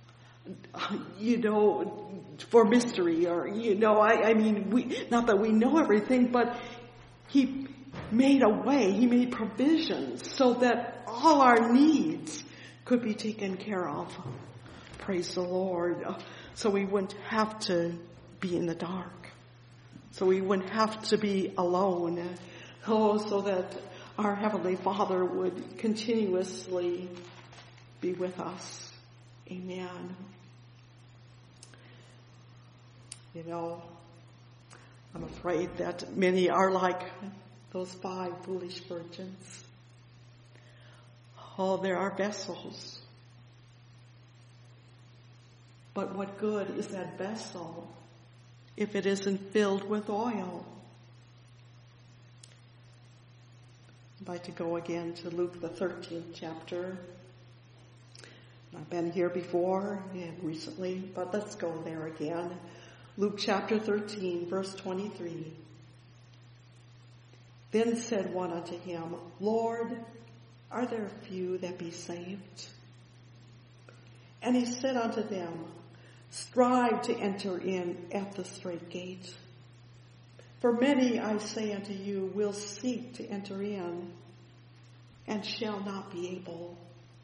for mystery, or, I mean, not that we know everything, but he made a way, he made provisions so that all our needs could be taken care of. Praise the Lord. So we wouldn't have to be in the dark. So we wouldn't have to be alone. Oh, so that our Heavenly Father would continuously be with us. Amen. I'm afraid that many are like those 5 foolish virgins. Oh, there are vessels. But what good is that vessel if it isn't filled with oil? I'd like to go again to Luke the 13th chapter. I've been here before and recently, but let's go there again. Luke chapter 13, verse 23. Then said one unto him, Lord, are there few that be saved? And he said unto them, strive to enter in at the strait gate. For many, I say unto you, will seek to enter in, and shall not be able.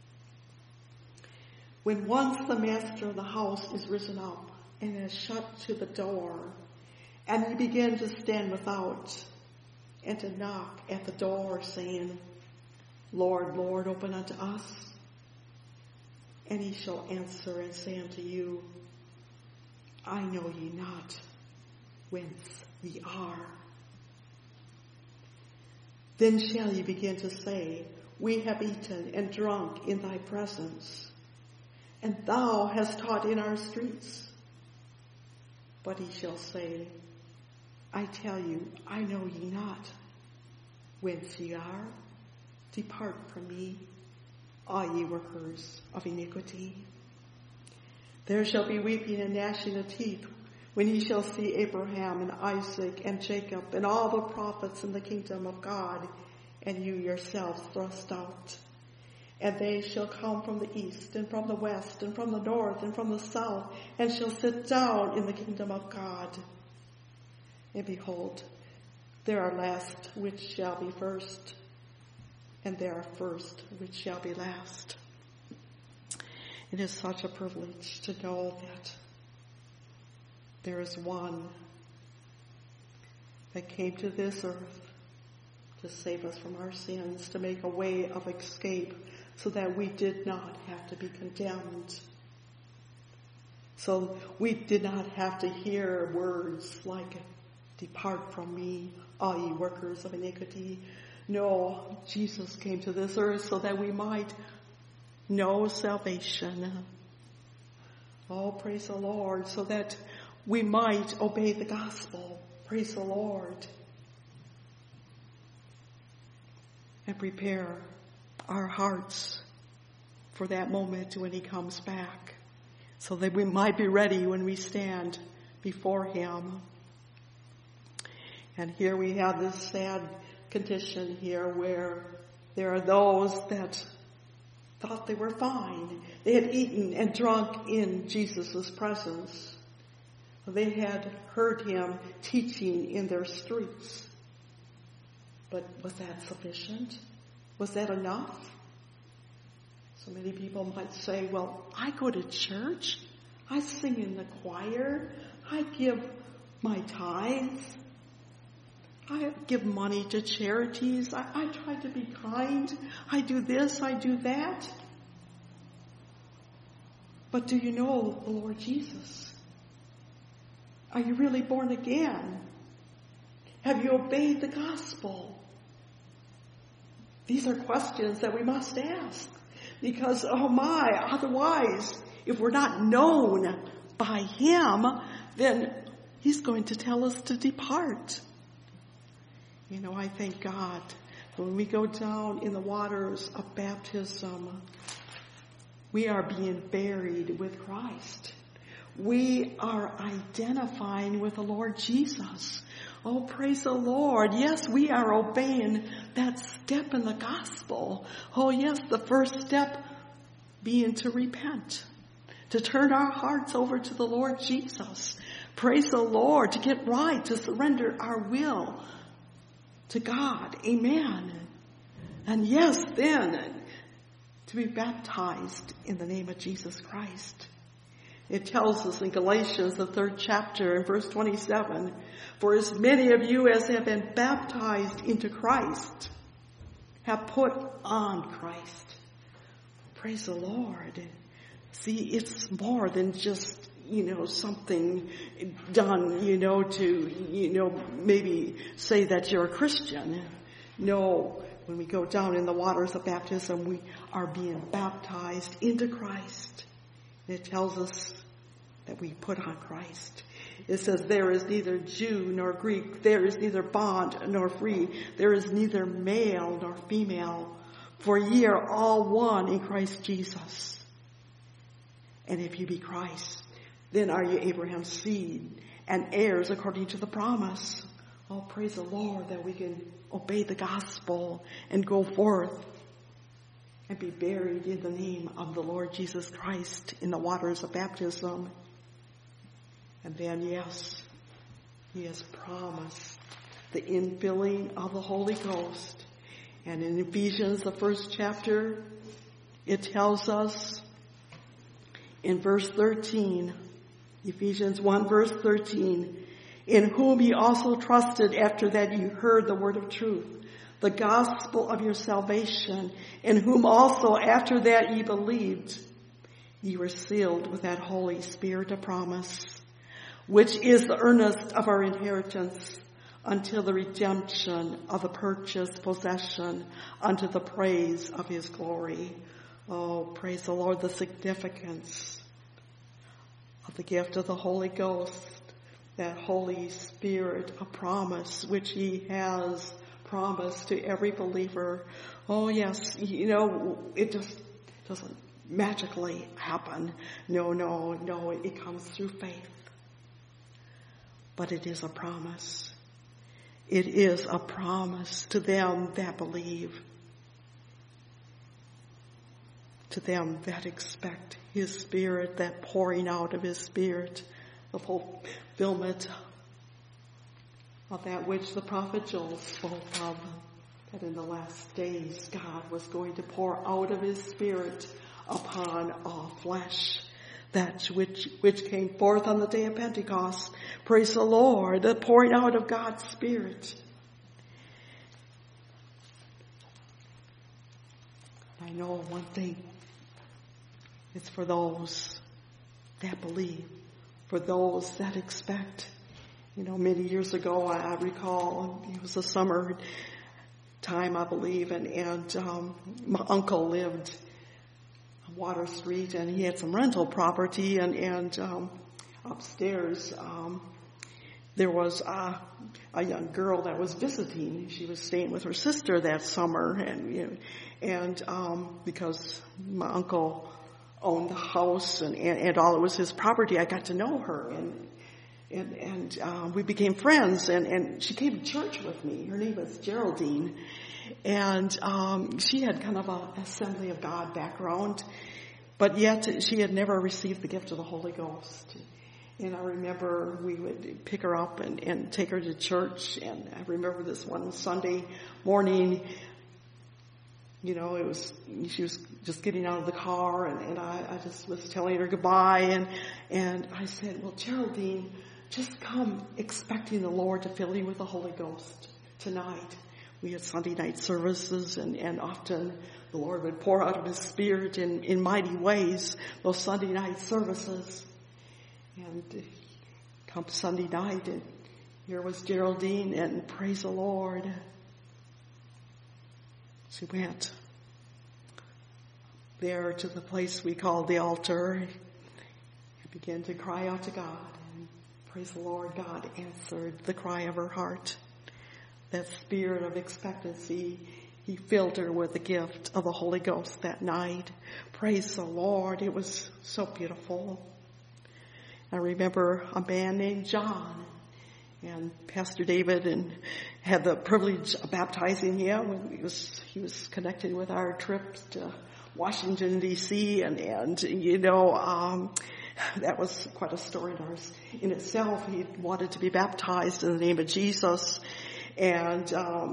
When once the master of the house is risen up, and has shut to the door, and he began to stand without, and to knock at the door, saying, Lord, Lord, open unto us. And he shall answer and say unto you, I know ye not whence ye are. Then shall ye begin to say, we have eaten and drunk in thy presence, and thou hast taught in our streets. But he shall say, I tell you, I know ye not whence ye are. Depart from me, all ye workers of iniquity. There shall be weeping and gnashing of teeth when ye shall see Abraham and Isaac and Jacob and all the prophets in the kingdom of God, and you yourselves thrust out. And they shall come from the east and from the west and from the north and from the south, and shall sit down in the kingdom of God. And behold, there are last which shall be first, and there are first which shall be last. It is such a privilege to know that there is one that came to this earth to save us from our sins, to make a way of escape so that we did not have to be condemned. So we did not have to hear words like, depart from me, all ye workers of iniquity. No, Jesus came to this earth so that we might know salvation. Oh, praise the Lord, so that we might obey the gospel. Praise the Lord. And prepare our hearts for that moment when he comes back, so that we might be ready when we stand before him. And here we have this sad condition here where there are those that thought they were fine. They had eaten and drunk in Jesus' presence. They had heard him teaching in their streets. But was that sufficient? Was that enough? So many people might say, well, I go to church. I sing in the choir. I give my tithes. I give money to charities. I try to be kind. I do this, I do that. But do you know the Lord Jesus? Are you really born again? Have you obeyed the gospel? These are questions that we must ask. Because, oh my, otherwise, if we're not known by him, then he's going to tell us to depart. You know, I thank God when we go down in the waters of baptism, we are being buried with Christ. We are identifying with the Lord Jesus. Oh, praise the Lord. Yes, we are obeying that step in the gospel. Oh, yes, the first step being to repent, to turn our hearts over to the Lord Jesus. Praise the Lord, to get right, to surrender our will to God. Amen. And yes, then to be baptized in the name of Jesus Christ. It tells us in Galatians, the 3rd chapter, in verse 27, for as many of you as have been baptized into Christ have put on Christ. Praise the Lord. See, it's more than just, something done, to, maybe say that you're a Christian. No, when we go down in the waters of baptism, we are being baptized into Christ. It tells us that we put on Christ. It says, there is neither Jew nor Greek. There is neither bond nor free. There is neither male nor female. For ye are all one in Christ Jesus. And if you be Christ, then are you Abraham's seed and heirs according to the promise. Oh, praise the Lord that we can obey the gospel and go forth and be buried in the name of the Lord Jesus Christ in the waters of baptism. And then, yes, he has promised the infilling of the Holy Ghost. And in Ephesians, the 1st chapter, it tells us in verse 13, Ephesians 1 verse 13, in whom ye also trusted after that you heard the word of truth, the gospel of your salvation, in whom also after that ye believed, ye were sealed with that Holy Spirit of promise, which is the earnest of our inheritance until the redemption of the purchased possession unto the praise of his glory. Oh, praise the Lord, the significance of the gift of the Holy Ghost. that Holy Spirit, a promise which he has promised to every believer. Oh yes, it just doesn't magically happen. No, it comes through faith. But it is a promise. It is a promise to them that believe, to them that expect his Spirit, that pouring out of his Spirit, the fulfillment of that which the prophet Joel spoke of, that in the last days God was going to pour out of his Spirit upon all flesh. That which came forth on the day of Pentecost. Praise the Lord, the pouring out of God's Spirit. I know one thing. It's for those that believe, for those that expect. Many years ago, I recall, it was a summer time, I believe, and my uncle lived on Water Street, and he had some rental property, and upstairs there was a young girl that was visiting. She was staying with her sister that summer, and because my uncle owned the house and all it was his property, I got to know her, and we became friends, and she came to church with me. Her name was Geraldine, and she had kind of an Assembly of God background, but yet she had never received the gift of the Holy Ghost. And I remember we would pick her up and take her to church, and I remember this one Sunday morning, she was just getting out of the car, and I just was telling her goodbye, and I said, well, Geraldine, just come expecting the Lord to fill you with the Holy Ghost tonight. We had Sunday night services, and often the Lord would pour out of his Spirit in mighty ways, those Sunday night services. And come Sunday night, and here was Geraldine, and praise the Lord. She went there to the place we call the altar and began to cry out to God. And praise the Lord, God answered the cry of her heart. That spirit of expectancy, he filled her with the gift of the Holy Ghost that night. Praise the Lord. It was so beautiful. I remember a man named John, and Pastor David had the privilege of baptizing him when he was connected with our trips to Washington D.C. and that was quite a story in itself. He wanted to be baptized in the name of Jesus, and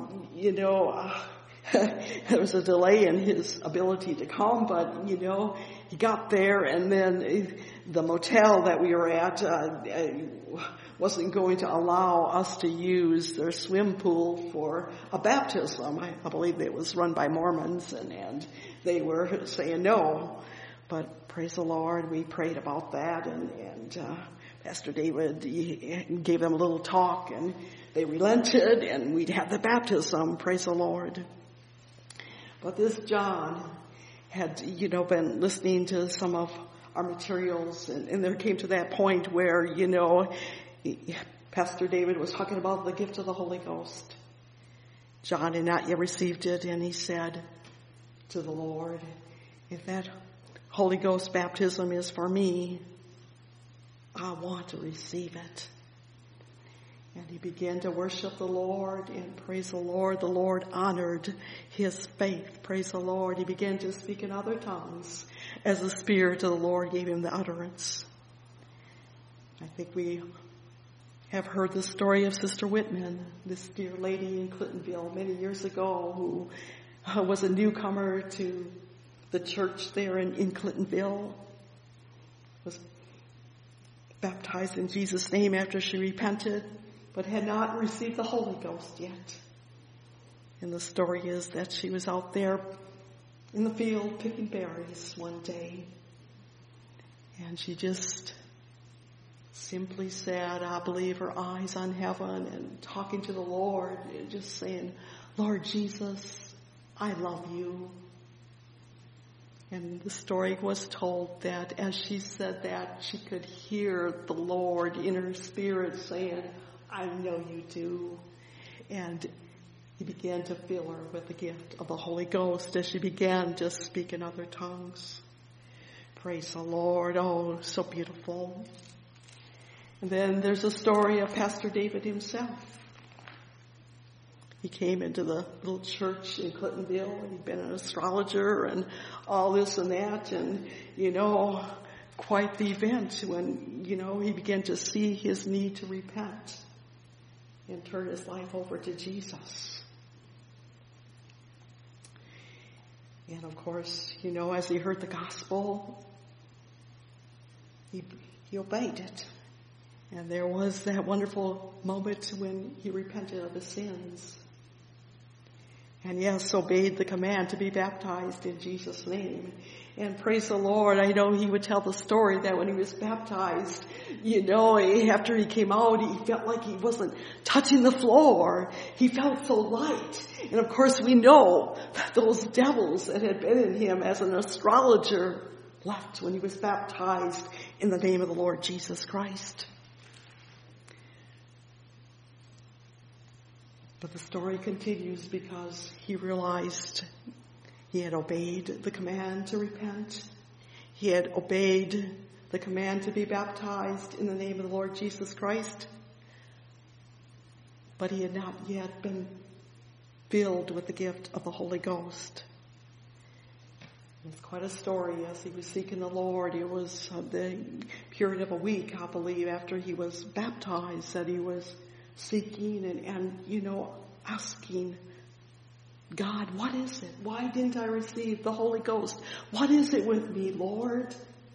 there was a delay in his ability to come, but he got there, and then the motel that we were at wasn't going to allow us to use their swim pool for a baptism. I believe it was run by Mormons, and they were saying no. But praise the Lord, we prayed about that, and Pastor David gave them a little talk, and they relented, and we'd have the baptism. Praise the Lord. But this John had, been listening to some of our materials, and there came to that point where, Pastor David was talking about the gift of the Holy Ghost. John had not yet received it, and he said to the Lord, if that Holy Ghost baptism is for me, I want to receive it. And he began to worship the Lord, and praise the Lord. The Lord honored his faith. Praise the Lord. He began to speak in other tongues as the Spirit of the Lord gave him the utterance. I think we have heard the story of Sister Whitman, this dear lady in Clintonville many years ago who was a newcomer to the church there in Clintonville, was baptized in Jesus' name after she repented, but had not received the Holy Ghost yet. And the story is that she was out there in the field picking berries one day, and she just simply said, I believe, her eyes on heaven and talking to the Lord and just saying, Lord Jesus, I love you. And the story was told that as she said that, she could hear the Lord in her spirit saying, I know you do. And he began to fill her with the gift of the Holy Ghost as she began to speak in other tongues. Praise the Lord. Oh, so beautiful. And then there's a story of Pastor David himself. He came into the little church in Clintonville, and he'd been an astrologer and all this and that, and, quite the event when, he began to see his need to repent and turn his life over to Jesus. And of course, as he heard the gospel, he obeyed it. And there was that wonderful moment when he repented of his sins. And yes, obeyed the command to be baptized in Jesus' name. And praise the Lord, I know he would tell the story that when he was baptized, after he came out, he felt like he wasn't touching the floor. He felt so light. And of course we know that those devils that had been in him as an astrologer left when he was baptized in the name of the Lord Jesus Christ. But the story continues because he realized he had obeyed the command to repent. He had obeyed the command to be baptized in the name of the Lord Jesus Christ. But he had not yet been filled with the gift of the Holy Ghost. It's quite a story as he was seeking the Lord. It was the period of a week, I believe, after he was baptized that he was seeking and asking God, what is it? Why didn't I receive the Holy Ghost? What is it with me, Lord?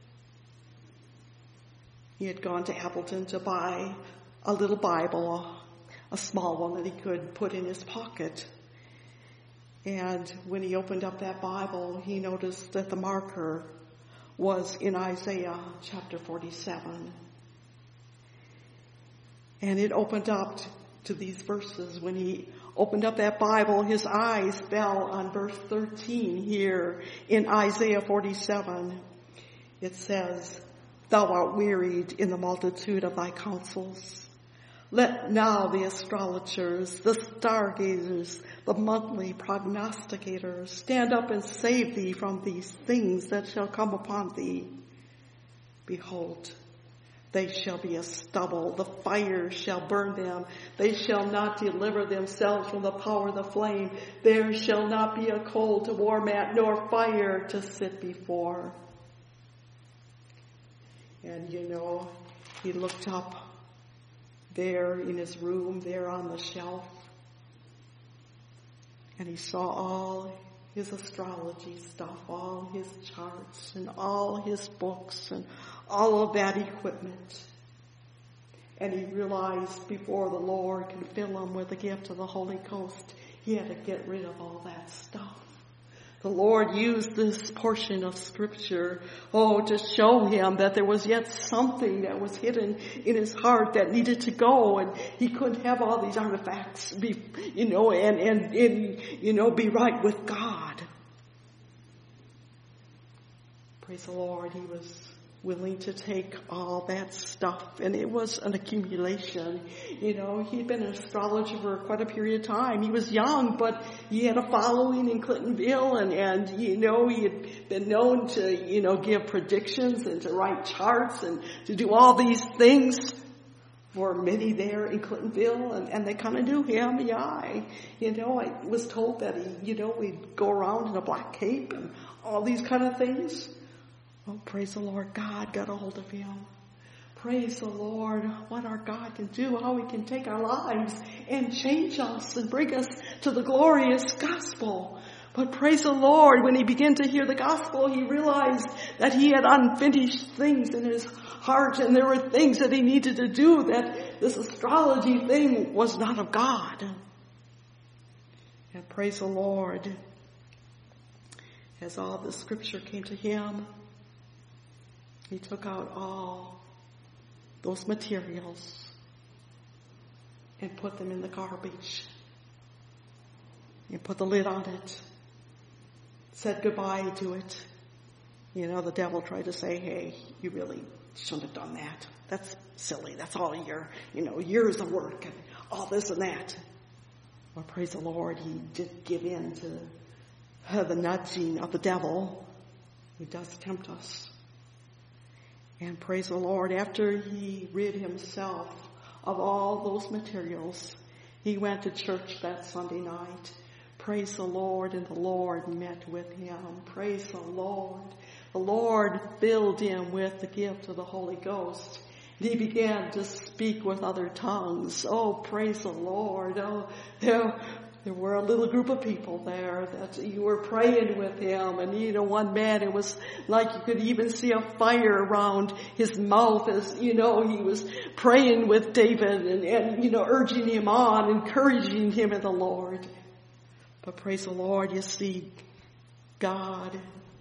He had gone to Appleton to buy a little Bible, a small one that he could put in his pocket. And when he opened up that Bible, he noticed that the marker was in Isaiah chapter 47. And it opened up to these verses. When he opened up that Bible, his eyes fell on verse 13 here in Isaiah 47. It says, Thou art wearied in the multitude of thy counsels. Let now the astrologers, the stargazers, the monthly prognosticators stand up and save thee from these things that shall come upon thee. Behold, they shall be as stubble. The fire shall burn them. They shall not deliver themselves from the power of the flame. There shall not be a coal to warm at, nor fire to sit before. And he looked up there in his room, there on the shelf, and he saw all his astrology stuff, all his charts and all his books and all of that equipment. And he realized before the Lord could fill him with the gift of the Holy Ghost, he had to get rid of all that stuff. The Lord used this portion of Scripture, to show him that there was yet something that was hidden in his heart that needed to go, and he couldn't have all these artifacts be right with God. Praise the Lord, he was willing to take all that stuff, and it was an accumulation. He'd been an astrologer for quite a period of time. He was young, but he had a following in Clintonville, and he had been known to, give predictions and to write charts and to do all these things for many there in Clintonville, and they kind of knew him. Yeah, I was told that we'd go around in a black cape and all these kind of things. Oh, praise the Lord, God got a hold of him. Praise the Lord, what our God can do, how he can take our lives and change us and bring us to the glorious gospel. But praise the Lord, when he began to hear the gospel, he realized that he had unfinished things in his heart, and there were things that he needed to do, that this astrology thing was not of God. And praise the Lord, as all the scripture came to him, he took out all those materials and put them in the garbage and put the lid on it, said goodbye to it, The devil tried to say, hey, you really shouldn't have done that. That's silly. That's all years of work and all this and that. Well, praise the Lord, he did give in to the nudging of the devil. He does tempt us. And praise the Lord, after he rid himself of all those materials, he went to church that Sunday night. Praise the Lord, and the Lord met with him. Praise the Lord. The Lord filled him with the gift of the Holy Ghost. And he began to speak with other tongues. Oh, praise the Lord. Oh, there were a little group of people there that you were praying with him. And, one man, it was like you could even see a fire around his mouth as, he was praying with David and urging him on, encouraging him in the Lord. But praise the Lord, you see, God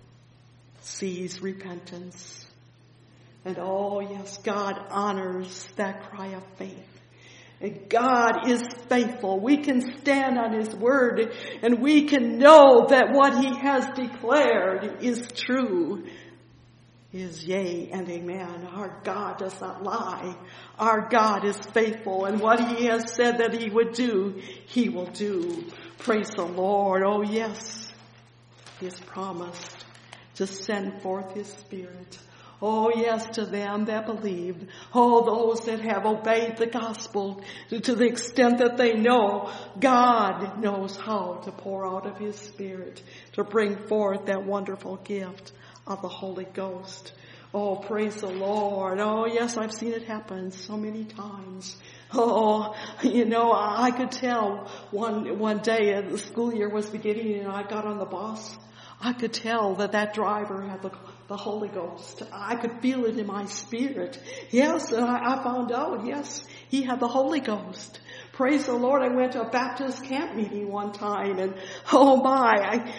sees repentance. And oh yes, God honors that cry of faith. And God is faithful. We can stand on his word and we can know that what he has declared is true, is yea and amen. Our God does not lie. Our God is faithful, and what he has said that he would do, he will do. Praise the Lord. Oh yes, he has promised to send forth his Spirit. Oh yes, to them that believed. Oh, those that have obeyed the gospel to the extent that they know God knows how to pour out of his Spirit to bring forth that wonderful gift of the Holy Ghost. Oh, praise the Lord. Oh yes, I've seen it happen so many times. Oh, I could tell one day as the school year was beginning and I got on the bus, I could tell that driver had the Holy Ghost. I could feel it in my spirit. Yes, and I found out, yes, he had the Holy Ghost. Praise the Lord. I went to a Baptist camp meeting one time and oh my,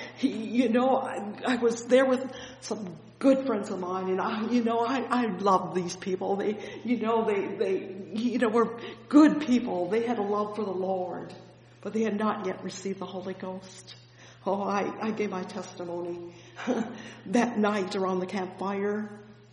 I was there with some good friends of mine and I love these people. They were good people. They had a love for the Lord, but they had not yet received the Holy Ghost. Oh, I gave my testimony that night around the campfire.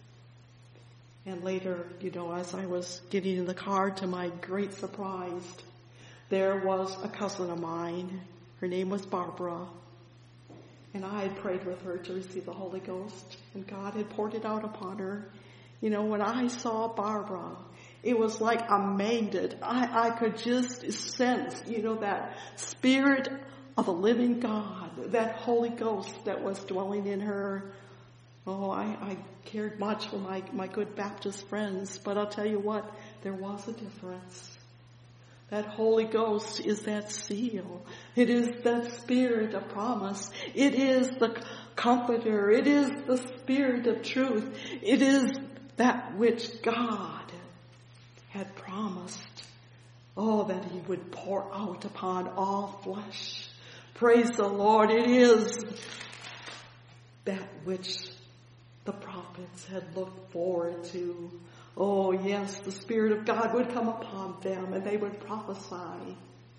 And later, as I was getting in the car, to my great surprise, there was a cousin of mine. Her name was Barbara. And I had prayed with her to receive the Holy Ghost. And God had poured it out upon her. When I saw Barbara, it was like a magnet. I could just sense, that Spirit of the living God, that Holy Ghost that was dwelling in her. Oh, I cared much for my good Baptist friends, but I'll tell you what, there was a difference. That Holy Ghost is that seal. It is that Spirit of promise. It is the Comforter. It is the Spirit of truth. It is that which God had promised. Oh, that he would pour out upon all flesh. Praise the Lord. It is that which the prophets had looked forward to. Oh yes, the Spirit of God would come upon them and they would prophesy.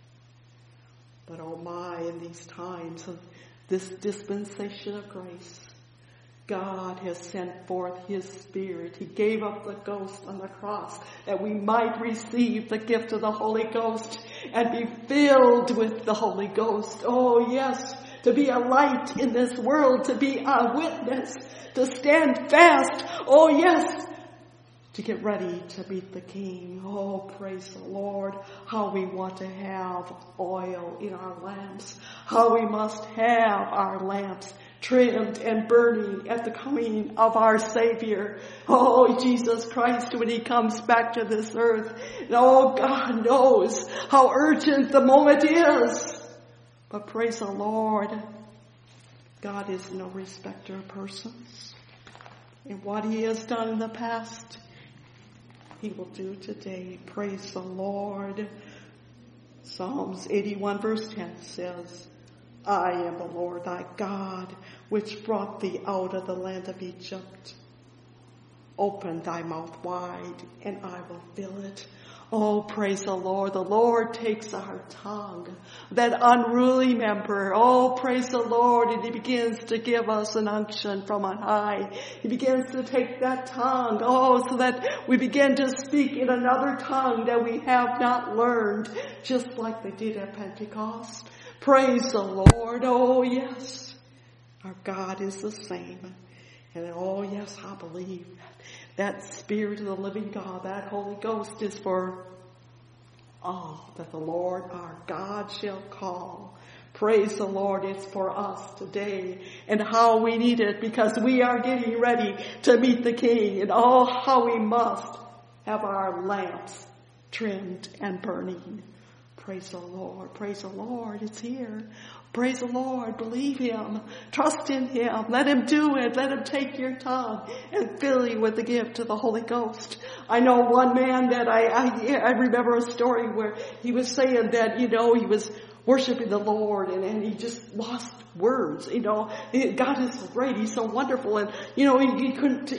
But oh my, in these times of this dispensation of grace, God has sent forth his Spirit. He gave up the ghost on the cross that we might receive the gift of the Holy Ghost and be filled with the Holy Ghost. Oh yes, to be a light in this world, to be a witness, to stand fast. Oh yes, to get ready to meet the King. Oh, praise the Lord. How we want to have oil in our lamps. How we must have our lamps trimmed and burning at the coming of our Savior. Oh, Jesus Christ, when he comes back to this earth. And oh, God knows how urgent the moment is. But praise the Lord, God is no respecter of persons. And what he has done in the past, he will do today. Praise the Lord. Psalms 81 verse 10 says, I am the Lord thy God, which brought thee out of the land of Egypt. Open thy mouth wide, and I will fill it. Oh, praise the Lord. The Lord takes our tongue, that unruly member. Oh, praise the Lord. And He begins to give us an unction from on high. He begins to take that tongue. Oh, so that we begin to speak in another tongue that we have not learned, just like they did at Pentecost. Praise the Lord. Oh, yes. Our God is the same. And oh, yes, I believe that Spirit of the living God, that Holy Ghost is for all that the Lord our God shall call. Praise the Lord, it's for us today and how we need it, because we are getting ready to meet the King, and oh, how we must have our lamps trimmed and burning. Praise the Lord, praise the Lord, it's here. Praise the Lord. Believe Him. Trust in Him. Let Him do it. Let Him take your tongue and fill you with the gift of the Holy Ghost. I know one man that I remember a story where he was saying that, he was worshiping the Lord and he just lost words. God is so great. He's so wonderful. And, he couldn't,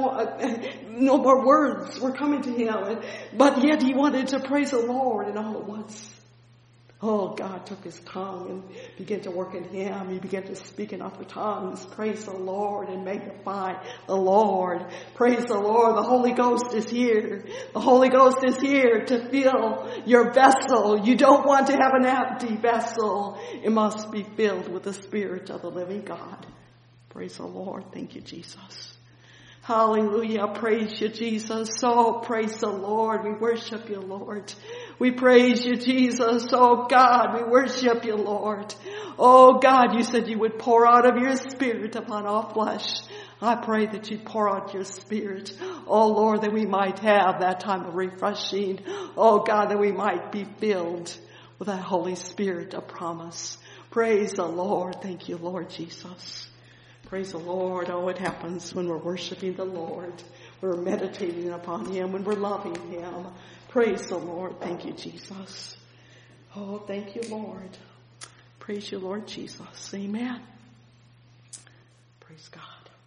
no more words were coming to him. But yet he wanted to praise the Lord, and all at once, oh, God took his tongue and began to work in him. He began to speak in other tongues. Praise the Lord and magnify the Lord. Praise the Lord. The Holy Ghost is here. The Holy Ghost is here to fill your vessel. You don't want to have an empty vessel. It must be filled with the Spirit of the living God. Praise the Lord. Thank you, Jesus. Hallelujah. Praise you, Jesus. Oh, praise the Lord. We worship you, Lord. We praise you, Jesus. Oh, God, we worship you, Lord. Oh, God, you said you would pour out of your Spirit upon all flesh. I pray that you pour out your Spirit. Oh, Lord, that we might have that time of refreshing. Oh, God, that we might be filled with that Holy Spirit of promise. Praise the Lord. Thank you, Lord Jesus. Praise the Lord. Oh, it happens when we're worshiping the Lord. We're meditating upon Him, when we're loving Him. Praise the Lord. Thank you, Jesus. Oh, thank you, Lord. Praise you, Lord Jesus. Amen. Praise God.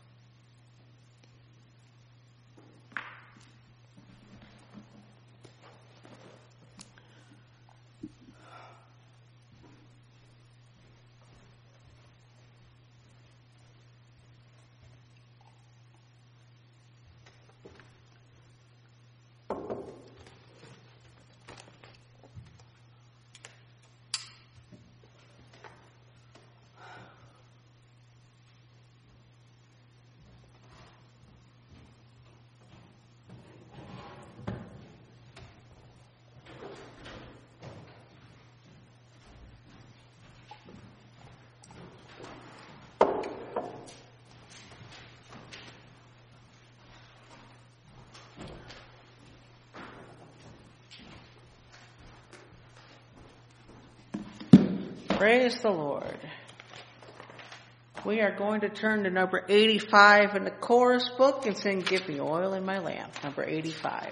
Praise the Lord. We are going to turn to number 85 in the chorus book and sing Give Me Oil in My Lamp, number 85.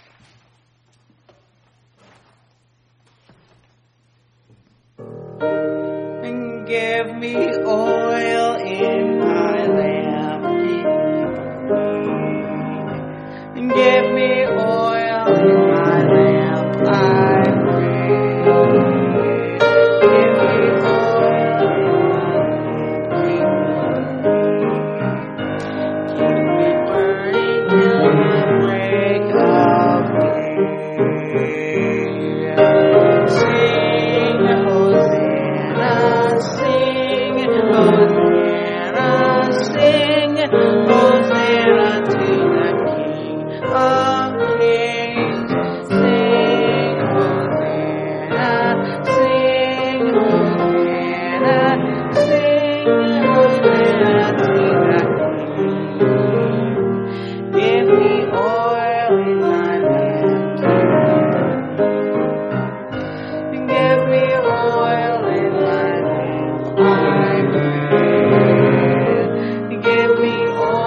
And give me oil in my lamp, and give me oil in my lamp, I pray. Give me oil.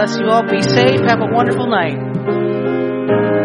bless you all. Be safe. Have a wonderful night.